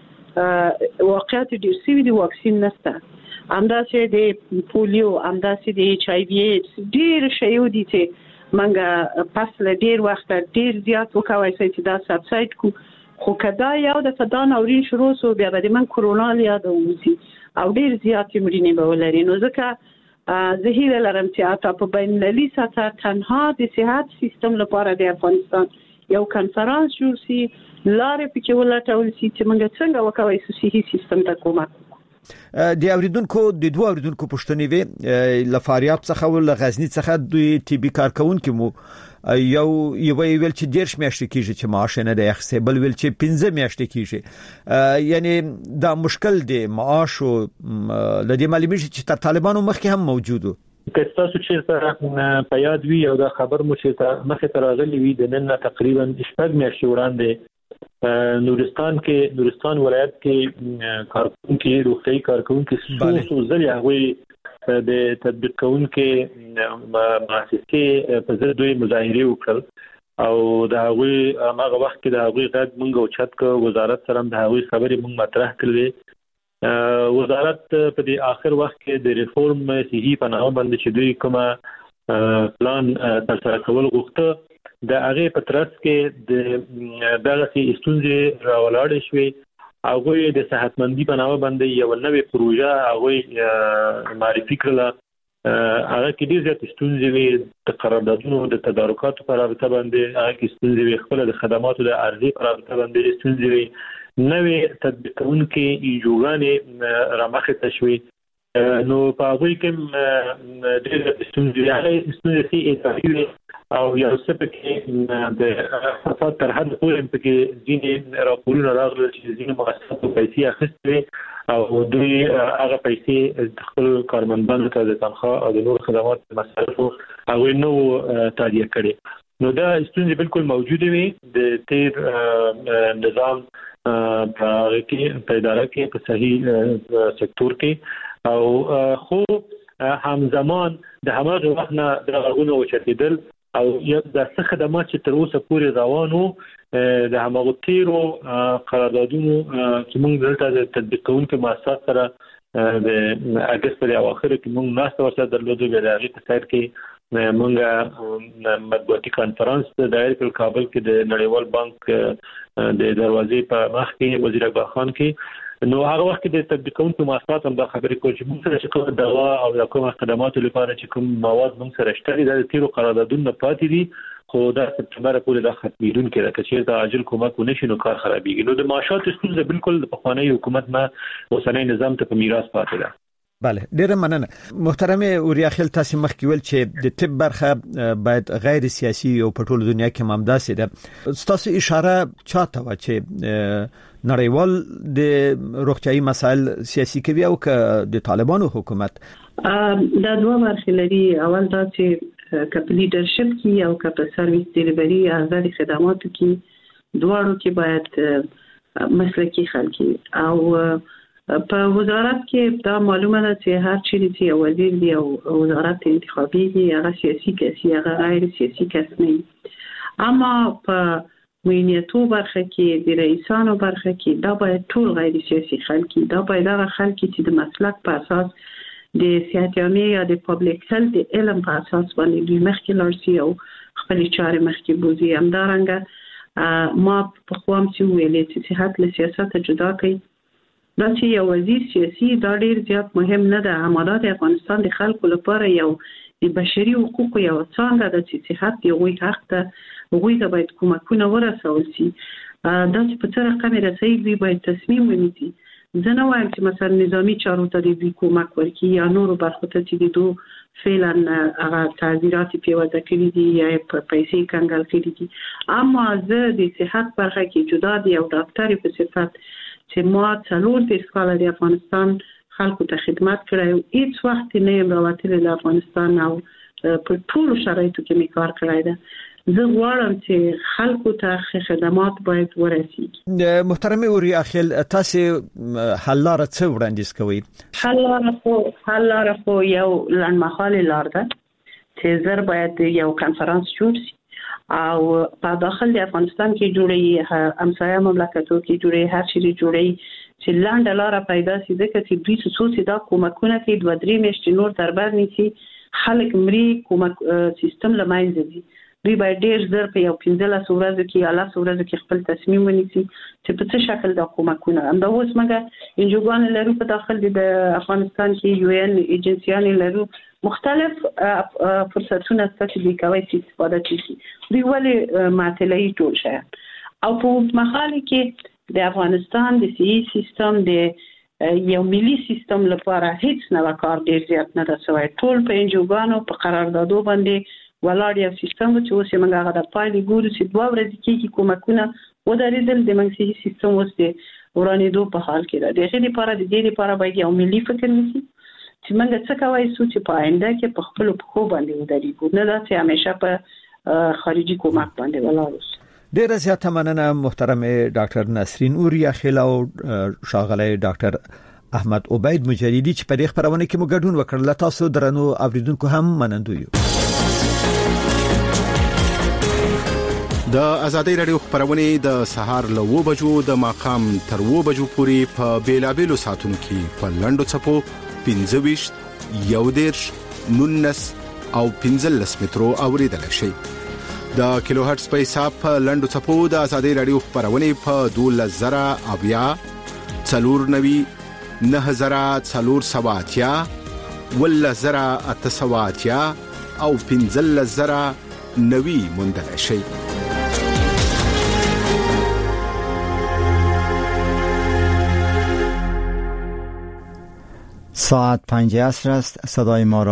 واقعیت ډېر سوي دي، واکسین نشته. همداسې د پولیو، همداسې د ایچ آی وي ایډز، ډېر شیو دي چې موږ پس له ډېر وخته ډېر زیات وکولی شئ چې دا سبسایډ کړو، خو که دا یو دفعه دا ناورین شروع شو بیا به د من کرونا له یاده ووځي او ډېر زیاتې مړینې به ولري. نو ځکه زه هیله لرم چې حتی په بین المللي سطح تنها د صحت سیستم لپاره د افغانستان یو کنفرانس جوړ شي، لارې پکې ولټول شي چې موږ څنګه وکولی شو صحي سیستم ته کومک وکړو. د اوریدونکو د دوه اوریدونکو پوښتنې وې، له فاریاب څخه او له غزني څخه دوی طبي کارکونکي مو یو یو ویل چې ډېر میاشتې کیږي چې معاش نه دی اخیستی، بل ویل چې پنځه میاشتې کیږي. یعنی دا مشکل دی معاش او لدې معلومیږي چې تر طالبانو مخکې هم موجود و. که تاسو چې په یاد وي او دا خبر مو چې مخې ته راغلی وي د نن تقریبا شپږ میاشتې وړاندې نورستان کې نورستان ولایت کې کارکونکي روغتیايي کارکونکي څو ځله هغوی د تطبیق کوونکې مؤسسې په ضد دوی مظاهره وکړل او د هغوی هغه وخت کې د هغوی غږ مونږ او چت کو وزارت سره د هغوی خبرې مونږ مطرح کړې. وزارت په دې آخر وخت کې د ریفورم صحیح په نامه باندې چې دوی کومه پلان ترسره کول غوښته د هغه په ترڅ کې د دغه ستونزې راولاړې شوې. هغه د صحتمندي په نامه باندې یو نوې پروژه هغه معرفي کړله. هغه کې ډېر زیات ستونزې وي د قراردادونو د تدارکاتو په رابطه باندې، هغه کې ستونزې وي خپل د خدماتو د عرضې په رابطه باندې ستونزې وي. نوې تطبیق کوونکې ایجوګانې رامخې ته شوې. نو په هغه کې ډېر زیات ستونزې هغه ستونزې چې ایجابي او یو څه پکې د فساد تر حد پورې پکې ځینې راپورونه راغلل چې ځینې مؤسساتو پیسې اخیستې او دوی هغه پیسې خپل کارمندانو ته د تنخواه او د نور خدمات مصرفو هغوی نو تادیه کړي. نو دا ستونزې بالکل موجوده وي د تیر نظام په اداره کې په صحیح سکتور کې او خو همزمان د هماغه وخت نه د غوونه وچتیدل او یو د څه خدمات چې تر اوسه پورې روانو د هماغه تیرو قراردادونو چې موږ دلته د تطبیق کوونکو مؤسسات سره د اگست په اواخر کې موږ ناسته ورسره درلودو. د هغې په سر کې موږ مطبوعاتي کانفرنس د دایر په کابل کې د نړیوال بانک د دروازې په مخ کې وزیر اکبر خان کې نو هغه وخت د تطبیق کوونکو مؤسسات هم دا خبرې کوي چې موږ سره چې کوم دوا او د کوم خدماتو لپاره چې کوم مواد موږ سره شته د تیرو قراردادونو پاتې دي خو دا سپتمبر پورې دا ختمیدونکې ده چې دا عاجل کومک ونشي نو کار خرابېږي. نو د معاشات ستونزه بالکل د پخوانی حکومت نه اوسنۍ نظام ته په میراث پاتې ده. بله ډیره مننه. محترم اوریا خیل تاسو مخکې ویل چې د طب برخه باید غیر سیاسي او په ټول دنیا کې ممداسه ده. تاسو اشاره چاته و چې نړیوال د روغتيایي مسایل سیاسي کوي او که د طالبانو حکومت؟ دا دوه برخې لري. اول دا چې کپ لیډرشپ کې او کپ سرویس ډیلیوري آزادي خدماتو کې دواړو کې باید مسلکي خلک او په وزارت کې دا معلومه ده چې هر چیرې چې وزیر دی او وزارت انتخابي دی هغه سیاسي کسي هغه غیر سیاسي کس نه. اما په مینیتو برخه کې د رئیسانو برخه کې دا باید ټول غیر سیاسي خلک دا باید هغه خلک چې د مسلک په اساس د صحت عامه یا د پبلک هیلث د علم په اساس باندې دوی مخکې لارسي او خپل چارې مخکې بوزي. همدارنګه ما په خوام چې ویلې چې صحت له سیاست جدا کوي دا چې یو وزیر سیاسي دا ډیر زیات مهم نه ده. همدا د افغانستان د خلکو لپاره یو د بشري حقوقو یو څنګه د صحت دی وی حق ته وګوي ته باید کومکونه ورسول شي. دا چې په څه رقم رسېږي دوی باید تصمیم ونیسي. زه نه وایم چې مثلا نظامی چارو ته دوی کومک ورکړي یا نورو برخو ته چې دوی فعلا هغه تعزیرات پیوځه کړي دي یا پیسې کنګل کړي دي. اما زه د صحت برخه کې جدا دی او ډاکټر په صفت چې ما څلور د سکاله د افغانستان خلکو ته خدمت کړی او هیڅ وخت نه یم راوتلی له افغانستان او په ټولو شرایطو کې مې کار کړی ده. زه غواړم چې خلکو ته خدمات باید ورسیږي. محترم اوریا خیل تاسو حل لاره څه وړاندیز کوئ؟ حل لاره خو حل لاره خو یو لنډمهاله لار ده چې زر باید یو کانفرنس جوړ شي او په داخل د افغانستان کې جوړي همسایه مملکتو کې جوړي هر شي جوړي چې لاندې لار پیدا شي ځکه چې دوی څه دا کومکونه کې دوه درې میاشتې نور دربار نيسي خلک مري کومک سیستم لمایځي دي. دوی باید ډیر زر په یو پنځله ورځو کې یا لاس ورځو کې خپل تصمیم ونیسي چې په څه شکل دا کومکونه هم دا اوس مګه انجوګان لرو په داخل د افغانستان کې یو ان ایجنسیان لرو مختلف فرصتونه ستاسو د کوي چې استفاده کیږي. دوی ولې معطلې ټول شي او په مخاله کې د افغانستان د صحي سیستم د یو ملي سیستم لپاره هیڅ نه کار ډیر زیات نه ده سوی ټول په انجوګانو په قراردادو باندې ولاړ یو سیستم چې اوس یې موږ هغه د پایلې ګورو چې دوه ورځې کېږي کومکونه ودرېدل د موږ صحي سیستم اوس د ورانېدو په حال کې ده. د هغې لپاره د دې لپاره باید یو ملي فکر وشي چې موږ څه کولی شو چې په آینده کې په خپلو پښو باندې ودرېږو نه دا چې همیشه په خارجي کومک باندې ولاړ اوسو. ډیره زیاته مننه محترم ډاکټر نسرین اوریا خیل او ښاغلی ډاکټر احمد عبید مجریدي چې په دې خبرونه کې مو ګډون وکړل. تاسو درنو اوریدونکو هم منندوی یو. د آزادۍ رادیو خبرونه د سهار له و بجو د ماقام تر و بجو پورې په بیلابېلو ساتونو کې په لندو چپو پنځه ویشت یو دیرش نونس او پنځلس مترو اوریدل شي. د کیلو هرتز په حساب په لندو چپو د آزادۍ رادیو خبرونه په دوولس زره اویا څلور نوي نه زره څلور سواتیا ولس زره اته سواتیا او پنځلس زره نوي موندل شي. ساعت پنج عصر است. صدای ما را